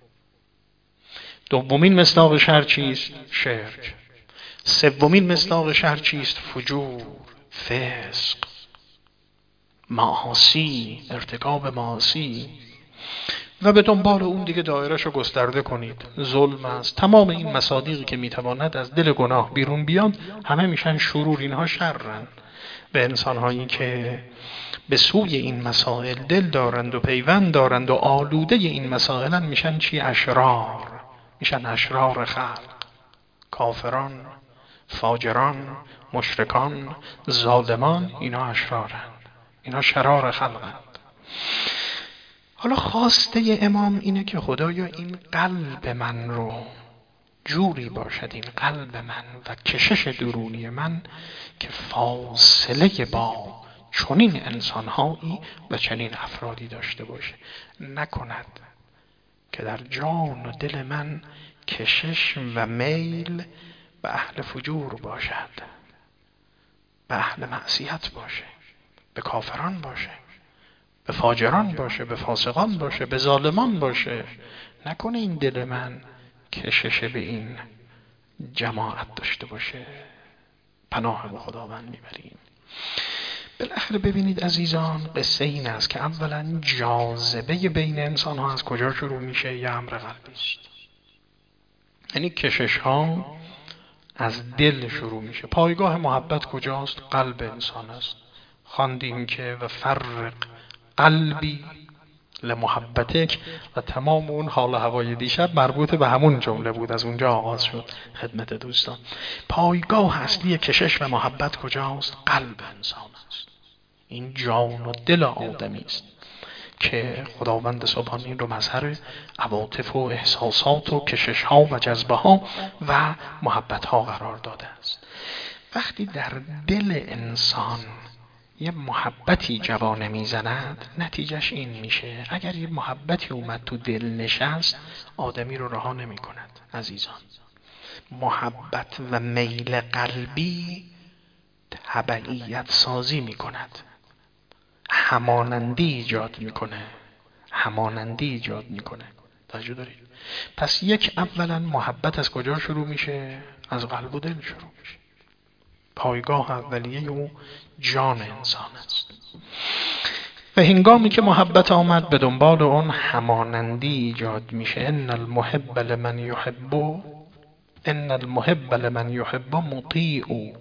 دومین مصداق شر چیست؟ شرک. سومین مصداق شر چیست؟ فجور، فسق، معاصی، ارتکاب معاصی. و به دنبال اون دیگه دایره‌اش رو گسترده کنید. ظلم است. تمام این مصادیقی که میتواند از دل گناه بیرون بیاد همه میشن شرور، اینها شرن. به انسانهایی که به سوی این مسائل دل دارند و پیوند دارند و آلوده این مسائل میشن چی؟ اشرار. میشن اشرار خلق. کافران، فاجران، مشرکان، ظالمان، اینا اشرارند، اینا شرار خلقند. حالا خواسته امام اینه که خدایا این قلب من رو جوری باشد، این قلب من و کشش درونی من که فاصله با چنین انسانهایی و چنین افرادی داشته باشه، نکند که در جان و دل من کشش و میل به اهل فجور باشد، به اهل معصیت باشه، به کافران باشه، به فاجران باشه، به فاسقان باشه، به ظالمان باشه. نکنه این دل من کشش به این جماعت داشته باشه. پناه به خداوند میبریم. بالاخره ببینید عزیزان، قصه این است که اولا جاذبه بین انسان ها از کجا شروع میشه؟ یه امر قلبی است. یعنی کشش ها از دل شروع میشه. پایگاه محبت کجاست؟ قلب انسان است. خواندیم که و فرق قلبی لمحبتک و تمام اون حال و هوای دیشب مربوط به همون جمله بود، از اونجا آغاز شد خدمت دوستان. پایگاه اصلی کشش و محبت کجاست؟ قلب انسان است. این جان و دل آدمی است که خداوند سبحان این رو مظهر عواطف و احساسات و کشش ها و جذبه ها و محبت ها قرار داده است. وقتی در دل انسان یه محبتی جوانه میزند، نتیجهش این میشه اگر یه محبتی اومد تو دل نشست، آدمی رو رها نمی کند. عزیزان، محبت و میل قلبی تبعیت سازی می کند، همانندی ایجاد میکنه، همانندی ایجاد میکنه. توجه دارید؟ پس یک، اولا محبت از کجا شروع میشه؟ از قلب و دل شروع میشه. پایگاه اولیه او جان انسان است. و هنگامی که محبت آمد به دنبال اون همانندی ایجاد میشه. ان المحب لمن یحب ان المحب لمن یحب مطیع.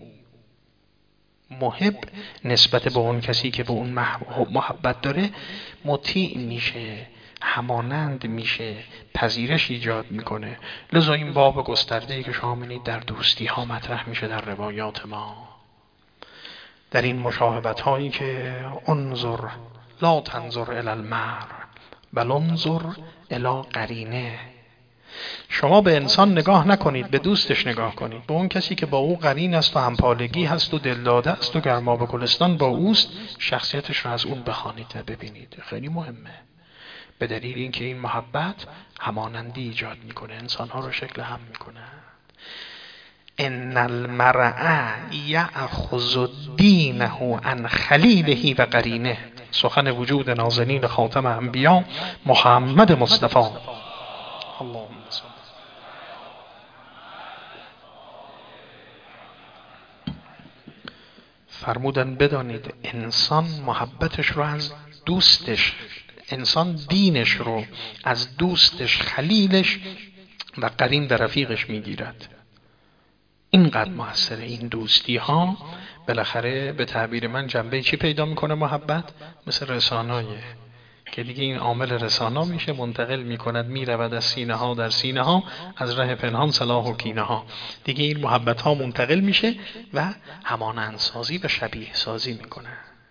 محب نسبت به اون کسی که به اون محبت داره مطیع میشه، همانند میشه، پذیرش ایجاد میکنه. لذا این باب گسترده‌ای که شما می‌بینید در دوستی ها مطرح میشه در روایات ما، در این مشاهبت هایی که انظر لا تنظر الی المرء بل انظر الی قرینه. شما به انسان نگاه نکنید، به دوستش نگاه کنید، به اون کسی که با او قرین است و همپالگی هست و دلداده است و گرما به گلستان با اوست. شخصیتش رو از اون بخوانید و ببینید. خیلی مهمه، به دلیل اینکه این محبت همانندی ایجاد میکنه، انسانها رو شکل هم میکنه. ان المرء یأخذ دینه عن خلیله و قرینه. سخن وجود نازنین خاتم انبیا محمد مصطفی اللهم صل. فرمودن بدانید انسان محبتش رو از دوستش، انسان دینش رو از دوستش، خلیلش و قرین و رفیقش میگیرد. اینقدر موثره این دوستی ها. بالاخره به تعبیر من جنبه چی پیدا میکنه محبت؟ مثل رسانایه که دیگه این عامل رسانا میشه، منتقل میکند، میرود از سینه ها در سینه ها، از ره پنهان صلاح و کینه ها. دیگه این محبت ها منتقل میشه و همانند سازی و شبیه سازی میکنه.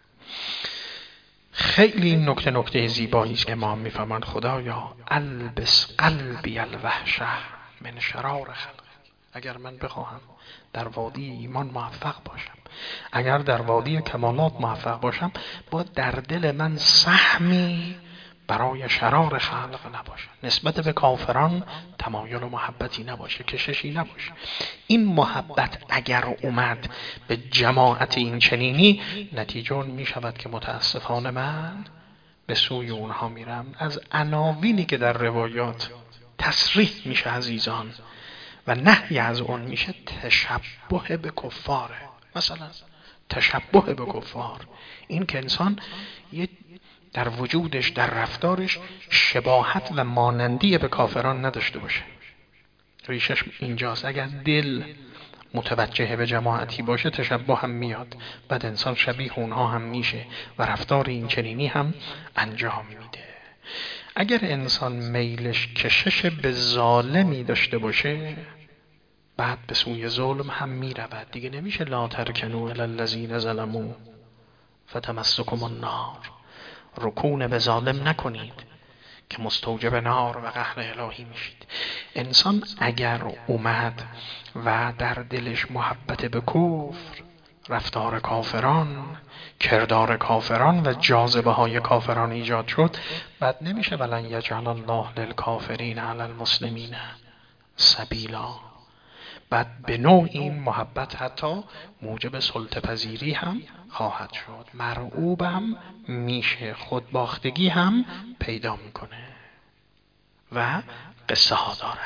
خیلی این نکته نکته زیبایی است که ما میفهمند خدایا البس قلبی الوحشه من شرار خلق. اگر من بخواهم در وادی ایمان موفق باشم، اگر در وادی کمالات موفق باشم، باید در دل من سهمی برای شرار خلق نباشه، نسبت به کافران تمایل و محبتی نباشه، کششی نباشه. این محبت اگر اومد به جماعت این چنینی، نتیجه اون می شود که متاسفانه من به سوی اونها میرم. از عناوینی که در روایات تصریح میشه عزیزان و نهی از اون میشه، تشبه به کفاره. مثلا تشبه به کفار، این که انسان یه در وجودش، در رفتارش شباهت و مانندی به کافران نداشته باشه. ریشش اینجاست. اگر دل متوجه به جماعتی باشه تشبه هم میاد، بعد انسان شبیه اونها هم میشه و رفتار این چنینی هم انجام میده. اگر انسان میلش کشش به ظالمی داشته باشه بعد به سوی ظلم هم میرود. دیگه نمیشه لا ترکنوا الی الذین ظلموا فتمسکم النار. رکون به ظالم نکنید که مستوجب نار و قهر الهی میشید. انسان اگر اومد و در دلش محبت به کفر، رفتار کافران، کردار کافران و جاذبه های کافران ایجاد شد، بعد نمیشه ولن یجعل الله للکافرین علی المسلمین سبیلا. بعد به نوع این محبت حتی موجب سلطه پذیری هم خواهد شد، مرعوب هم میشه، خودباختگی هم پیدا میکنه و قصه ها داره.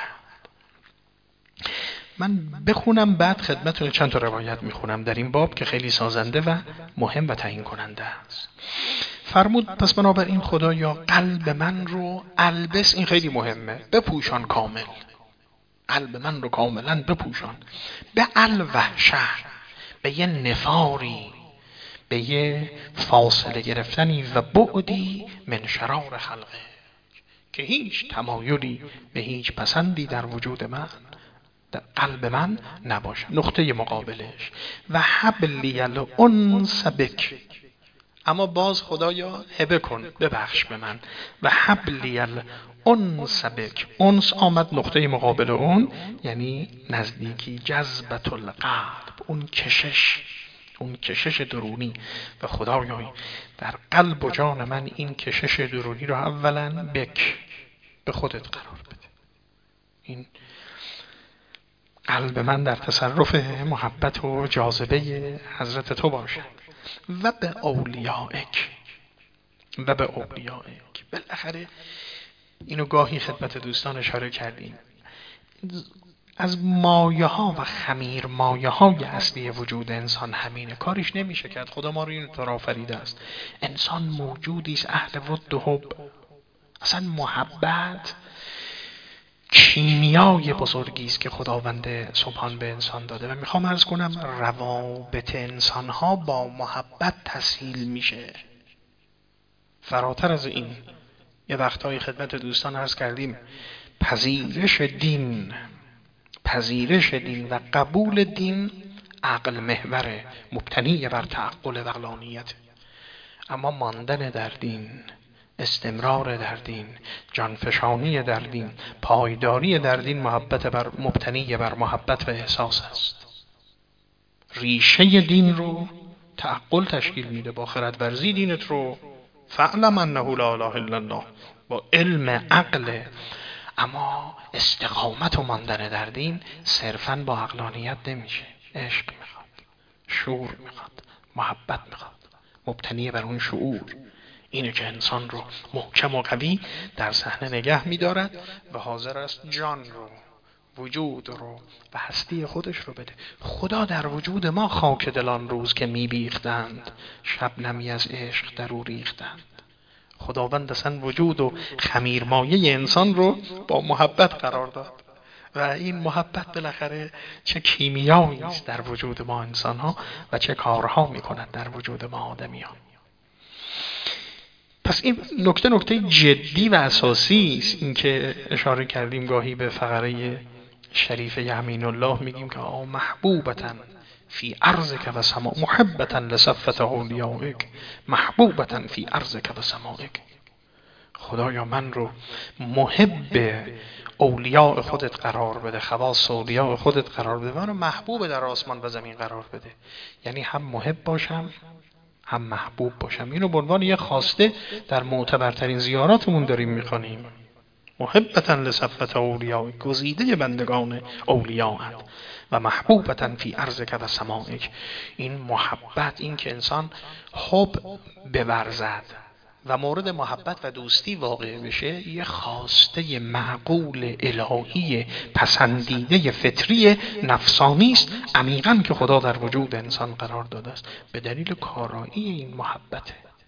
من بخونم بعد خدمتتون چند تا روایت میخونم در این باب که خیلی سازنده و مهم و تعیین کننده است. فرمود پس بنابراین خدایا قلب من رو البس، این خیلی مهمه، بپوشان کامل، قلب من رو کاملا بپوشان، به الوحشه، به یه نفاری، به یه فاصله گرفتنی و بعدی من شرار خلقه، که هیچ تمایلی به هیچ پسندی در وجود من، در قلب من نباشه. نقطه مقابلش و حبلی الانس بک، اما باز خدایا هبه کن، ببخش به من، و حبلی الانس بک. انس آمد نقطه مقابل اون، یعنی نزدیکی، جذبت القلب، اون کشش، اون کشش درونی. و خدایا در قلب و جان من این کشش درونی رو اولا بک، به خودت قرار بده. این قلب من در تصرف محبت و جاذبه حضرت تو باشد. و به اولیائک، و به اولیائک. بالاخره اینو گاهی خدمت دوستان اشاره کردیم، از مایه ها و خمیر مایه های اصلی وجود انسان همینه، کارش نمیشه کرد. خدا ما رو این طور آفریده است. انسان موجودی است اهل ود و حب. اصلا محبت کیمیای بزرگی است که خداوند سبحان به انسان داده. و میخوام عرض کنم روابط انسان ها با محبت تسهیل میشه. فراتر از این یه وقتهای خدمت دوستان عرض کردیم پذیرش دین، پذیرش دین و قبول دین عقل محور، مبتنی بر تعقل و عقلانیت. اما ماندن در دین، استمرار در دین، جانفشانی در دین، پایداری در دین، محبت بر مبتنی بر محبت و احساس است. ریشه دین رو تعقل تشکیل میده. با خردورزی دینت رو فعلم انه لا اله الا الله، با علم عقل. اما استقامت و ماندن در دین صرفاً با عقلانیت نمیشه. عشق میخواد، شعور میخواد، محبت میخواد، مبتنی بر اون شعور. اینه که انسان رو محکم و قوی در صحنه نگه می‌دارد و حاضر است جان رو، وجود رو و هستی خودش رو بده. خدا در وجود ما خاک دلان روز که می‌بیختند، شبنمی از عشق در او ریختند. خداوند اصلا وجود و خمیرمایه انسان رو با محبت قرار داد و این محبت بالاخره چه کیمیایی است در وجود ما انسان‌ها و چه کارها می‌کند در وجود ما آدمیان. پس این نکته نکته جدی و اساسی است. این که اشاره کردیم گاهی به فقره شریف یمین الله، میگیم که آ محبوبتن فی ارضک و سما، محبتن لصفت اولیائک، محبوبتن فی ارضک و سمائک. خدایا من رو محب اولیاء خودت قرار بده، خواص اولیاء خودت قرار بده، منو محبوب در آسمان و زمین قرار بده. یعنی هم محب باشم هم محبوب باشم. اینو به عنوان یه خواسته در معتبرترین زیاراتمون داریم میخوانیم. محبتاً لصفت اولیاء، گزیده بندگان اولیاء و محبوبتاً فی ارضک و سمائک. این محبت، این که انسان حب بورزد و مورد محبت و دوستی واقع بشه، یه خواسته معقول الهی پسندیده فطری نفسانی است عمیقاً که خدا در وجود انسان قرار داده است به دلیل کارایی این محبته.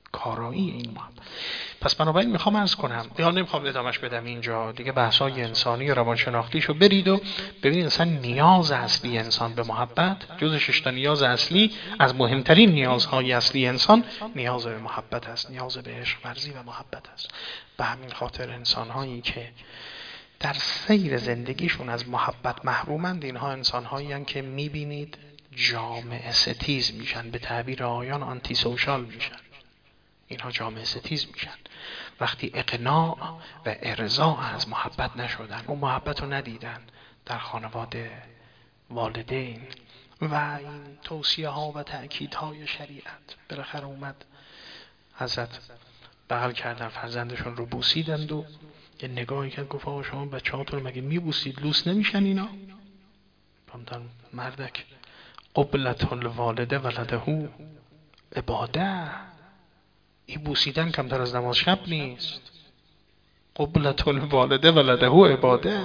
کارایی این محبت. پس بنابراین میخوام عرض کنم، یا نمیخوام ادامش بدم اینجا دیگه، بحثای انسانی و روانشناختیشو برید و ببینید اصلا نیاز اصلی انسان به محبت، جز شش تا نیاز اصلی، از مهمترین نیازهای اصلی انسان نیاز به محبت است، نیاز به عشق ورزی و محبت است. به همین خاطر انسانهایی که در سیر زندگیشون از محبت محرومند، اینها انسانهایی هستند که میبینید جامعه ستیز میشن، به تعبیر آیان آنتی سوشال میشن. اینها جامعه ستیز میشن وقتی اقناع و ارضا از محبت نشدن، اون محبت رو ندیدن در خانواده، والدین و این توصیه ها و تأکید های شریعت. بالاخره اومد حضرت بغل کردن فرزندشون رو بوسیدند و یه نگاهی کرد گفت آقا شما بچه هاتون مگه میبوسید، لوس نمیشن اینا؟ فرمودن مردک قبلت الوالده ولده عباده، این بوسیدن کمتر از نماز شب نیست. قبلت الوالده ولده عباده.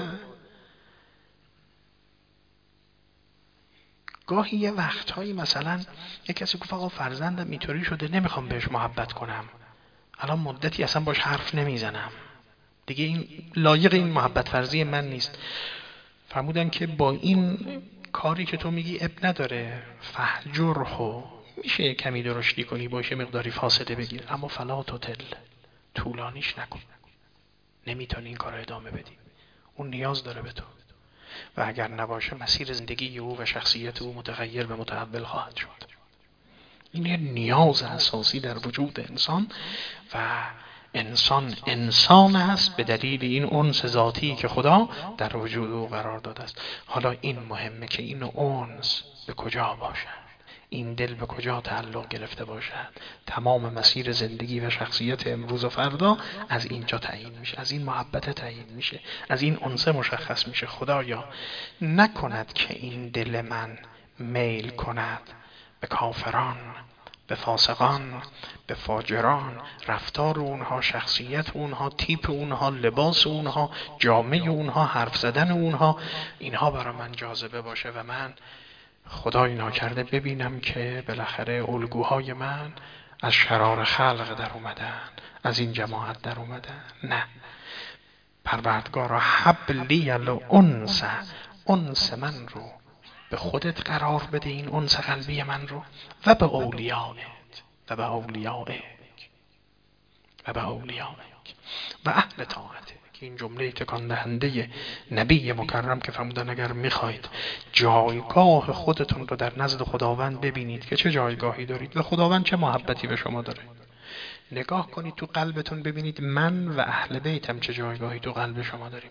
گاهی یه وقتهایی مثلا یه کسی گفت آقا فرزندم اینطوری شده نمیخوام بهش محبت کنم، الان مدتی اصلا باش حرف نمیزنم، دیگه این لایق این محبت ورزی من نیست. فرمودن که با این کاری که تو میگی اب نداره، فهجرهو، میشه کمی درشتی کنی، باشه مقداری فاصله بگیر، اما فلا تطل، طولانیش نکن، نمیتونی این کار رو ادامه بدی، اون نیاز داره به تو و اگر نباشه مسیر زندگی او و شخصیت او متغیر و متحول خواهد شد. این یه نیاز اساسی در وجود انسان و انسان انسان است به دلیل این انس ذاتی که خدا در وجود او قرار داده است. حالا این مهمه که این انس به کجا باشد، این دل به کجا تعلق گرفته باشد. تمام مسیر زندگی و شخصیت امروز و فردا از اینجا تعیین میشه، از این محبت تعیین میشه، از این انس مشخص میشه. خدایا نکند که این دل من میل کند به کافران، به فاسقان، به فاجران، رفتار اونها، شخصیت اونها، تیپ اونها، لباس اونها، جامعه اونها، حرف زدن اونها، اینها برای من جاذبه باشه و من خدای ناکرده ببینم که بالاخره الگوهای من از شرار خلق در اومدن، از این جماعت در اومدن. نه، پروردگارا حبلی الانس، انس من رو به خودت قرار بده، این انس قلبی من رو، و به اولیائت و به اولیائک و به اولیائک و اهل طاعتک. که این جمله تکان دهنده نبی مکرم که فرمودن اگر میخواید جایگاه خودتون رو در نزد خداوند ببینید که چه جایگاهی دارید و خداوند چه محبتی به شما داره، نگاه کنید تو قلبتون ببینید من و اهل بیتم چه جایگاهی تو قلب شما داریم.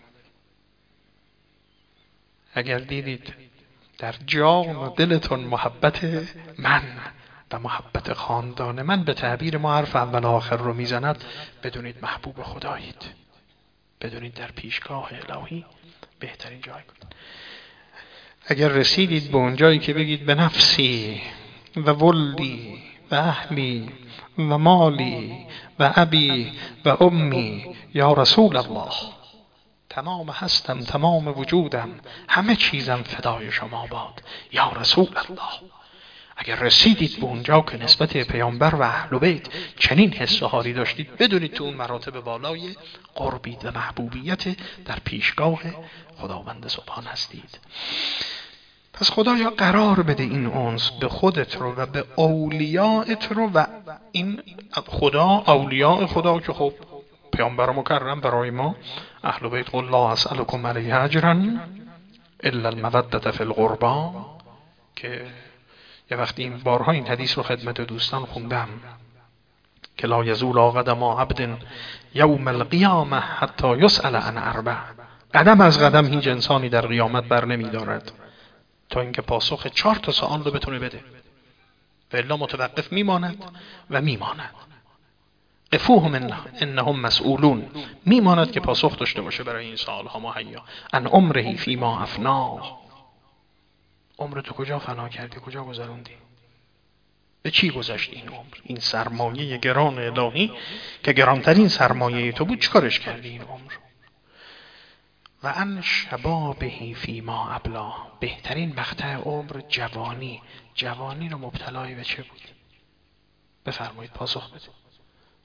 اگر دیدید در جان و دلتون محبت من و محبت خاندان من به تعبیر ما حرف اول آخر رو میزند، بدونید محبوب خدایید، بدونید در پیشگاه الهی بهترین جای کنید. اگر رسیدید به اون جایی که بگید به نفسی و ولدی و اهلی و مالی و ابی و امی یا رسول الله، تمام هستم، تمام وجودم، همه چیزم فدای شما باد یا رسول الله. اگر رسیدید به اونجا که نسبت پیامبر و اهل بیت چنین حس و حالی داشتید، بدونید تو اون مراتب بالای قربید و محبوبیت در پیشگاه خداوند سبحان هستید. پس خدایا قرار بده این انس به خودت رو و به اولیاءت رو، و این خدا اولیاء خدا که خب پیامبر مکرم برای ما اهل بیت، قل لا اسألكم علیه اجرا الا المودة فی القربى، که یه وقتی این بارها این حدیث رو خدمت دوستان خوندم که لا یزول قدم عبد یوم القیامه حتی یسأل عن اربع، قدم از قدم هیچ انسانی در قیامت بر نمی دارد تا اینکه پاسخ چهار تا سوال رو بتونه بده، و الا متوقف میماند و میماند. قفوهم انهم مسئولون، میماند که پاسخ داشته باشه برای این سوالها مهیا. ان عمره فیما افناه، عمر تو کجا فنا کردی، کجا گذروندی، به چی گذشت این عمر، این سرمایه گران الهی که گرانترین سرمایه تو بود، چیکارش کردی این عمر. و ان شبابه فیما ابلا، بهترین مقطع عمر جوانی، جوانی رو مبتلای به چه بود؟ بفرمایید پاسخ بده.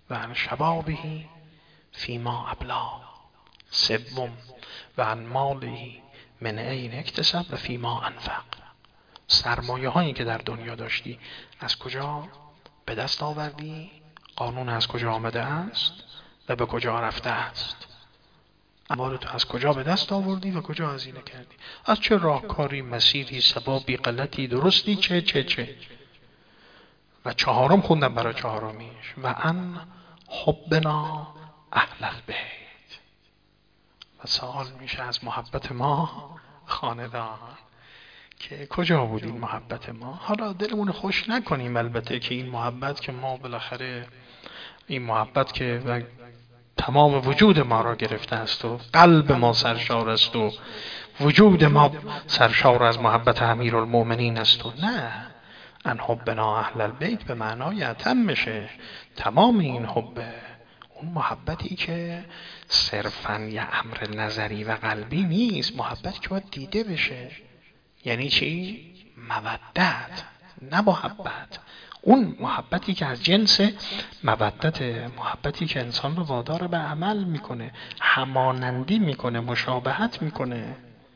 و عن شبابه فیما ابلا. سوم و عن ماله من این اکتسب و فیما انفق. سرمایه هایی که در دنیا داشتی از کجا به دست آوردی، قانون از کجا آمده است و به کجا رفته است. اموال تو از کجا به دست آوردی و کجا هزینه کردی، از چه راهکاری، مسیری، سبابی، غلطی، درستی، چه چه چه. و چهارم خوندم برای چهارمیش و ان حبنا اهل البیت. و سوال میشه از محبت ما خاندان که کجا بود این محبت ما. حالا دلمون خوش نکنیم البته که این محبت که ما بالاخره این محبت که و تمام وجود ما را گرفته است و قلب ما سرشار است و وجود ما سرشار از محبت امیرالمؤمنین است و نه، ان حبنا اهل البیت به معنای اتم میشه تمام این حب، اون محبتی که صرفاً یه امر نظری و قلبی نیست، محبت که باید دیده بشه. یعنی چی؟ مودت، نه محبت. اون محبتی که از جنس مودت، محبتی که انسان رو وادار به عمل میکنه، همانندی میکنه، مشابهت میکنه.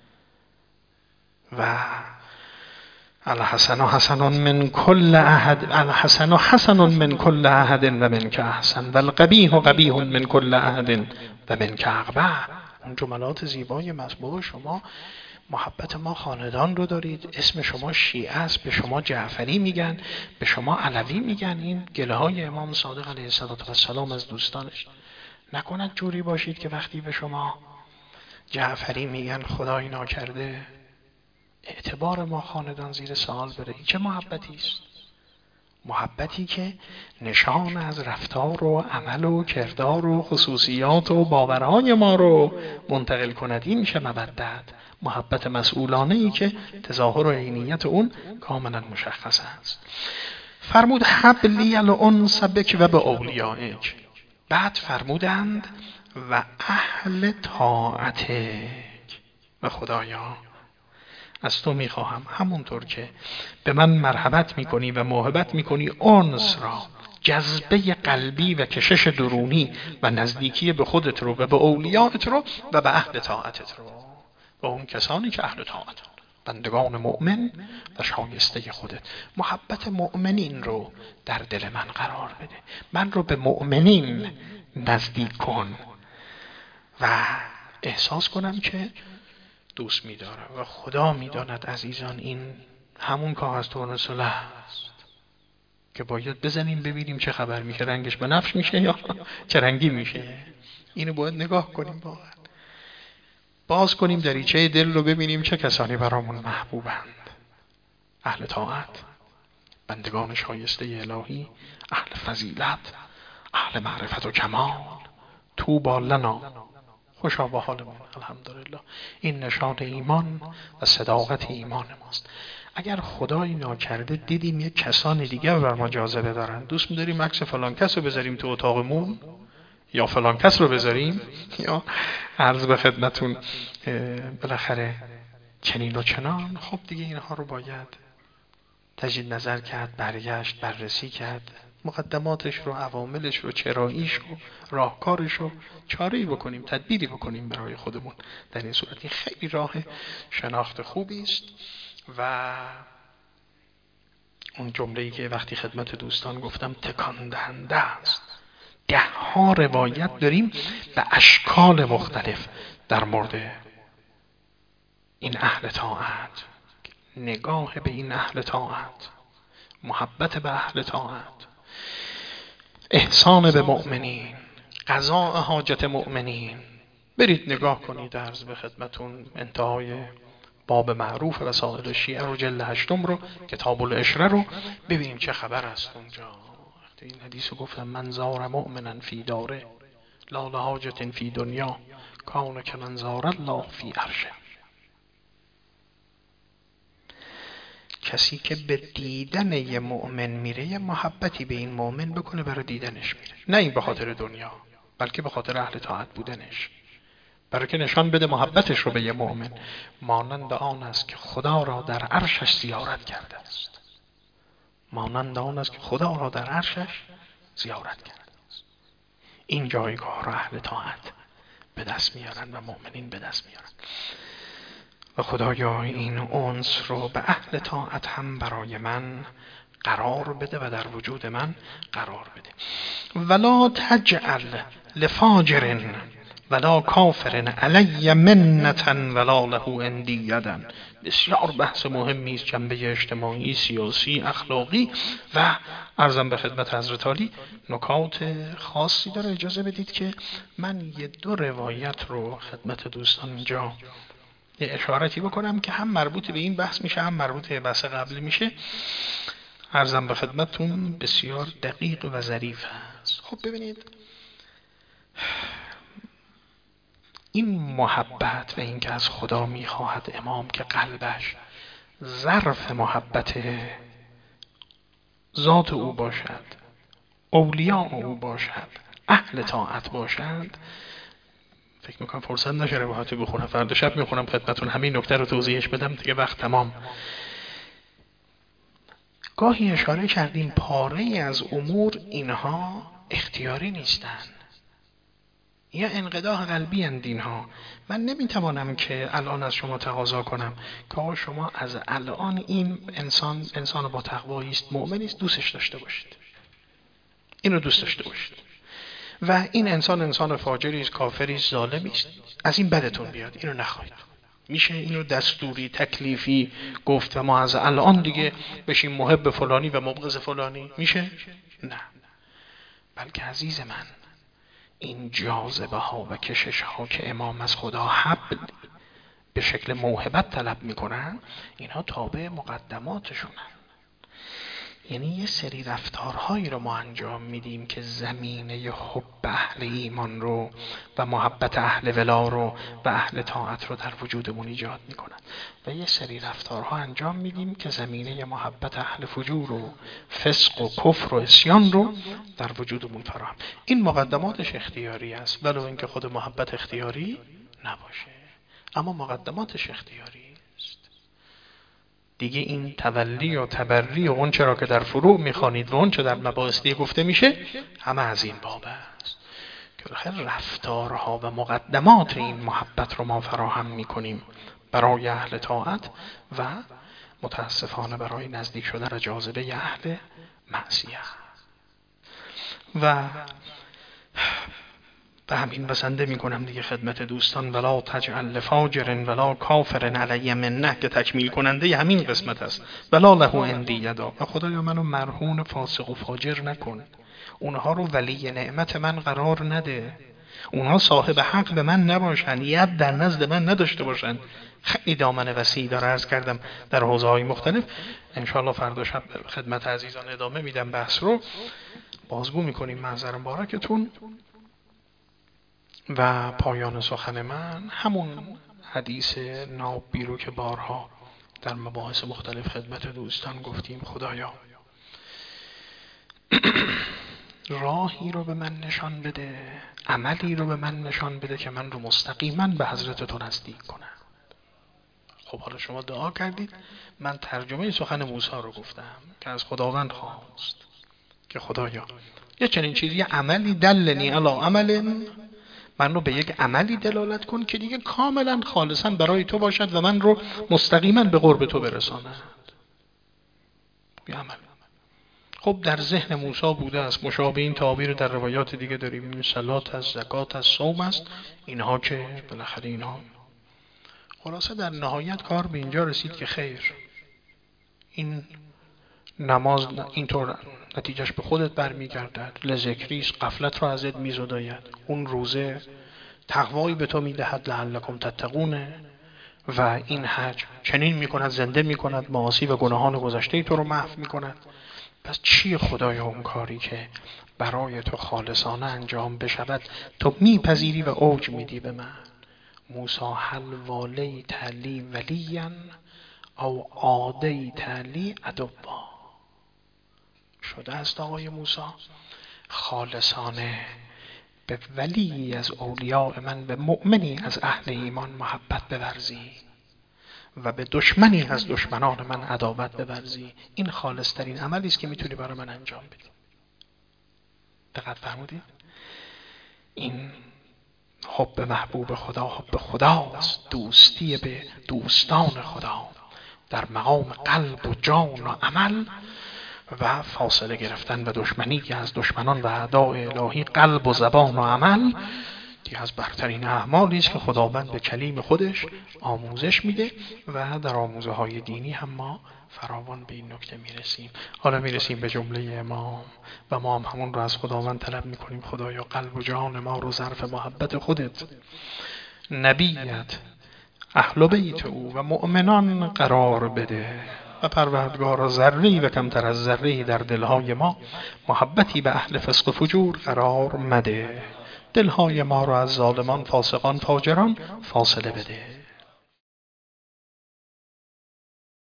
و الحسن حسن من کل احد، الحسن حسن من کل احد و من که احسن و القبیح قبیح من کل احد و من که اقبح. اون جملات زیبای مطبوع شما محبت ما خاندان رو دارید، اسم شما شیعه است، به شما جعفری میگن، به شما علوی میگن. این گله های امام صادق علیه السلام از دوستانش. نکند جوری باشید که وقتی به شما جعفری میگن خدای ناکرده اعتبار ما خاندان زیر سوال بره. این چه محبتی است؟ محبتی که نشان از رفتار و عمل و کردار و خصوصیات و باورهای ما رو منتقل کند. این میشه مودت، محبت مسئولانه ای که تظاهر و عینیت اون کاملا مشخص است. فرمود حبلی الانس بک و به اولیائک. بعد فرمودند و اهل طاعتک. و خدایا از تو میخواهم همونطور که به من مرحمت میکنی و محبت میکنی انس را، جذبه قلبی و کشش درونی و نزدیکی به خودت رو و به اولیاءت رو و به اهل طاعتت رو، و اون کسانی که اهل طاعت رو، بندگان مؤمن و شایسته خودت. محبت مؤمنین رو در دل من قرار بده، من رو به مؤمنین نزدیک کن و احساس کنم که دوست می‌دارم. و خدا می‌داند عزیزان این همون کاغذ تورن صلح است که باید بزنیم ببینیم چه خبر میشه، رنگش بنفش میشه یا چه رنگی میشه. اینو باید نگاه کنیم، واقعا باز کنیم دریچه دل رو ببینیم چه کسانی برامون محبوبند. اهل طاعت، بندگان شایسته الهی، اهل فضیلت، اهل معرفت و کمال. طوبی لنا، خوشا به حالمون الحمدلله. این نشان ایمان و صداقت ایمان ماست. اگر خدای ناکرده دیدیم یک کسان دیگه بر ما جاذبه دارن، دوست می‌داریم عکس فلان کس رو بذاریم تو اتاقمون یا فلان کس رو بذاریم، یا عرض به خدمتون بالاخره چنین و چنان، خب دیگه اینها رو باید تجدید نظر کرد، برگشت، بررسی کرد، مقدماتش رو، عواملش رو، چراییش رو، راهکارش رو چاره‌ای بکنیم، تدبیری بکنیم برای خودمون. در این صورت این خیلی راه شناخت خوبی است. و اون جمله‌ای که وقتی خدمت دوستان گفتم تکان دهنده است، ده ها روایت داریم به اشکال مختلف در مورد این اهل طاعت، نگاه به این اهل طاعت، محبت به اهل طاعت، احسان به مؤمنین، قضاء حاجت مؤمنین. برید نگاه کنید عرض به خدمتون انتهای باب معروف رسائل شیعه رو، جلد هشتم رو، کتاب العشره رو، ببینیم چه خبر است اونجا. وقتی این حدیث رو گفتم من زار مؤمنا فی داره لا لحاجت فی دنیا کان که من زار الله فی عرشه. کسی که به دیدن یه مؤمن میره یه محبتی به این مؤمن بکنه برای دیدنش میره، نه این به خاطر دنیا بلکه به خاطر اهل طاعت بودنش، برای که نشان بده محبتش رو به یه مؤمن. مانند آن است که خدا را در عرشش زیارت کرده است، مانند آن است که خدا را در عرشش زیارت کرده است. این جایگاه را اهل طاعت به دست میارن و مؤمنین به دست میارن. و خدایا این انس رو به اهل طاعت هم برای من قرار بده و در وجود من قرار بده. ولا تجعل لفاجر ولا کافر علی منتا ولا له عندی یدا. بسیار بحث مهمی است، جنبه اجتماعی، سیاسی، اخلاقی و عرضم به خدمت حضرت عالی نکات خاصی داره. اجازه بدید که من یه دو روایت رو خدمت دوستان اینجا یه اشارتی بکنم که هم مربوط به این بحث میشه هم مربوط به بحث قبلی میشه. عرضم به خدمتتون بسیار دقیق و ظریف هست. خب ببینید، این محبت و این که از خدا میخواهد امام که قلبش ظرف محبت ذات او باشد، اولیاء او باشد، اهل طاعت باشد، فکر میکنم فرصت نشه روایتی بخونم، فردا شب میخونم خدمتون همین نکته رو توضیحش بدم دیگه وقت تمام. گاهی اشاره کردیم پاره از امور اینها اختیاری نیستند یا انقداح قلبی اند. اینها من نمیتوانم که الان از شما تقاضا کنم که شما از الان این انسان انسان با تقوایی است، مؤمنی است، دوستش داشته باشید، اینو دوست داشته باشید، و این انسان انسان فاجری است، کافری است، ظالمی است، از این بدتون بیاد، اینو نخواهید. میشه اینو دستوری تکلیفی گفت و ما از الان دیگه بشیم محب فلانی و مبغض فلانی؟ میشه؟ نه. بلکه عزیز من، این جاذبه ها و کشش ها که امام از خدا حبل به شکل موهبت طلب میکنن، اینها تابع مقدماتشونن. یعنی یه سری رفتارهایی رو ما انجام میدیم که زمینه حب اهل ایمان رو و محبت اهل ولا رو و اهل طاعت رو در وجودمون ایجاد میکنن، و یه سری رفتارها انجام میدیم که زمینه محبت اهل فجور و فسق و کفر و عصیان رو در وجودمون فراهم. این مقدماتش اختیاری است، ولو اینکه خود محبت اختیاری نباشه، اما مقدماتش اختیاری دیگه. این تولی و تبری و اون چرا که در فروع میخوانید و اون چه در مباحث دیگه گفته میشه، همه از این باب است که خیلی رفتارها و مقدمات این محبت رو ما فراهم میکنیم برای اهل طاعت و متاسفانه برای نزدیک شدن جاذبه اهل معصیت. و به همین بسنده میکنم دیگه خدمت دوستان، ولا تجعل لفاجر ولا کافر علی منه، که تکمیل کننده همین قسمت است. ولا له عندی یدا، و خدایا منو مرهون فاسق و فاجر نکن، اونها رو ولی نعمت من قرار نده، اونها صاحب حق به من نباشن، ید در نزد من نداشته باشن. خیلی دامن وسیعی داره عرض کردم در حوزه‌های مختلف. انشاءالله فردا شب خدمت عزیزان ادامه میدم بحث رو، بازگو میکنیم محضر مبارکتون. و پایان سخن من همون حدیث نابی رو که بارها در مباحث مختلف خدمت دوستان گفتیم. خدایا راهی رو به من نشان بده، عملی رو به من نشان بده که من رو مستقیما به حضرت تو نزدیک کنم. خب حالا شما دعا کردید، من ترجمه سخن موسی رو گفتم که از خداوند خواست که خدایا یه چنین چیزی، یه عملی، دلنی علی عمل، من رو به یک عملی دلالت کن که دیگه کاملا خالصا برای تو باشد و من رو مستقیما به قرب تو برساند. یه عمل. خب در ذهن موسی بوده است، مشابه این تعابیر در روایات دیگه داریم، این صلات از زکات از صوم است، اینها که بالاخره اینها. خلاصه در نهایت کار به اینجا رسید که خیر، این نماز اینطور نتیجهش به خودت برمیگردد، لذکریست، غفلت را ازت میزداید، اون روزه تقوایی به تو میدهد لعلکم تتقون، و این حج چنین میکند، زنده میکند، معاصی و گناهان گذشته تو رو محو میکند. پس چی خدایا اون کاری که برای تو خالصانه انجام بشود تو میپذیری و اوج میدی به من؟ موسی هل والی تلی ولیا او عادی تلی عدوا. شده است آقای موسی خالصانه به ولی از اولیاء من، به مؤمنی از اهل ایمان محبت بورزی و به دشمنی از دشمنان من عداوت بورزی. این خالص ترین عملی است که میتونی برای من انجام بدی. دقت فرمودید؟ این حب محبوب خدا حب خداست، دوستی به دوستان خدا در مقام قلب و جان و عمل و فاصله گرفتن و دشمنی از دشمنان و اعداء الهی قلب و زبان و عمل دیگه از برترین اعمالی است که خداوند به کلیم خودش آموزش میده و در آموزه های دینی هم ما فراوان به این نکته میرسیم. حالا میرسیم به جمله امام و ما هم همون رو از خداوند طلب میکنیم: خدایا قلب و جان ما رو ظرف محبت خودت، نبیت، اهل بیت او و مؤمنان قرار بده و پروردگار ذره‌ای و کمتر از ذره‌ای در دلهای ما محبتی به اهل فسق و فجور قرار مده. دلهای ما رو از ظالمان، فاسقان، فاجران فاصله بده.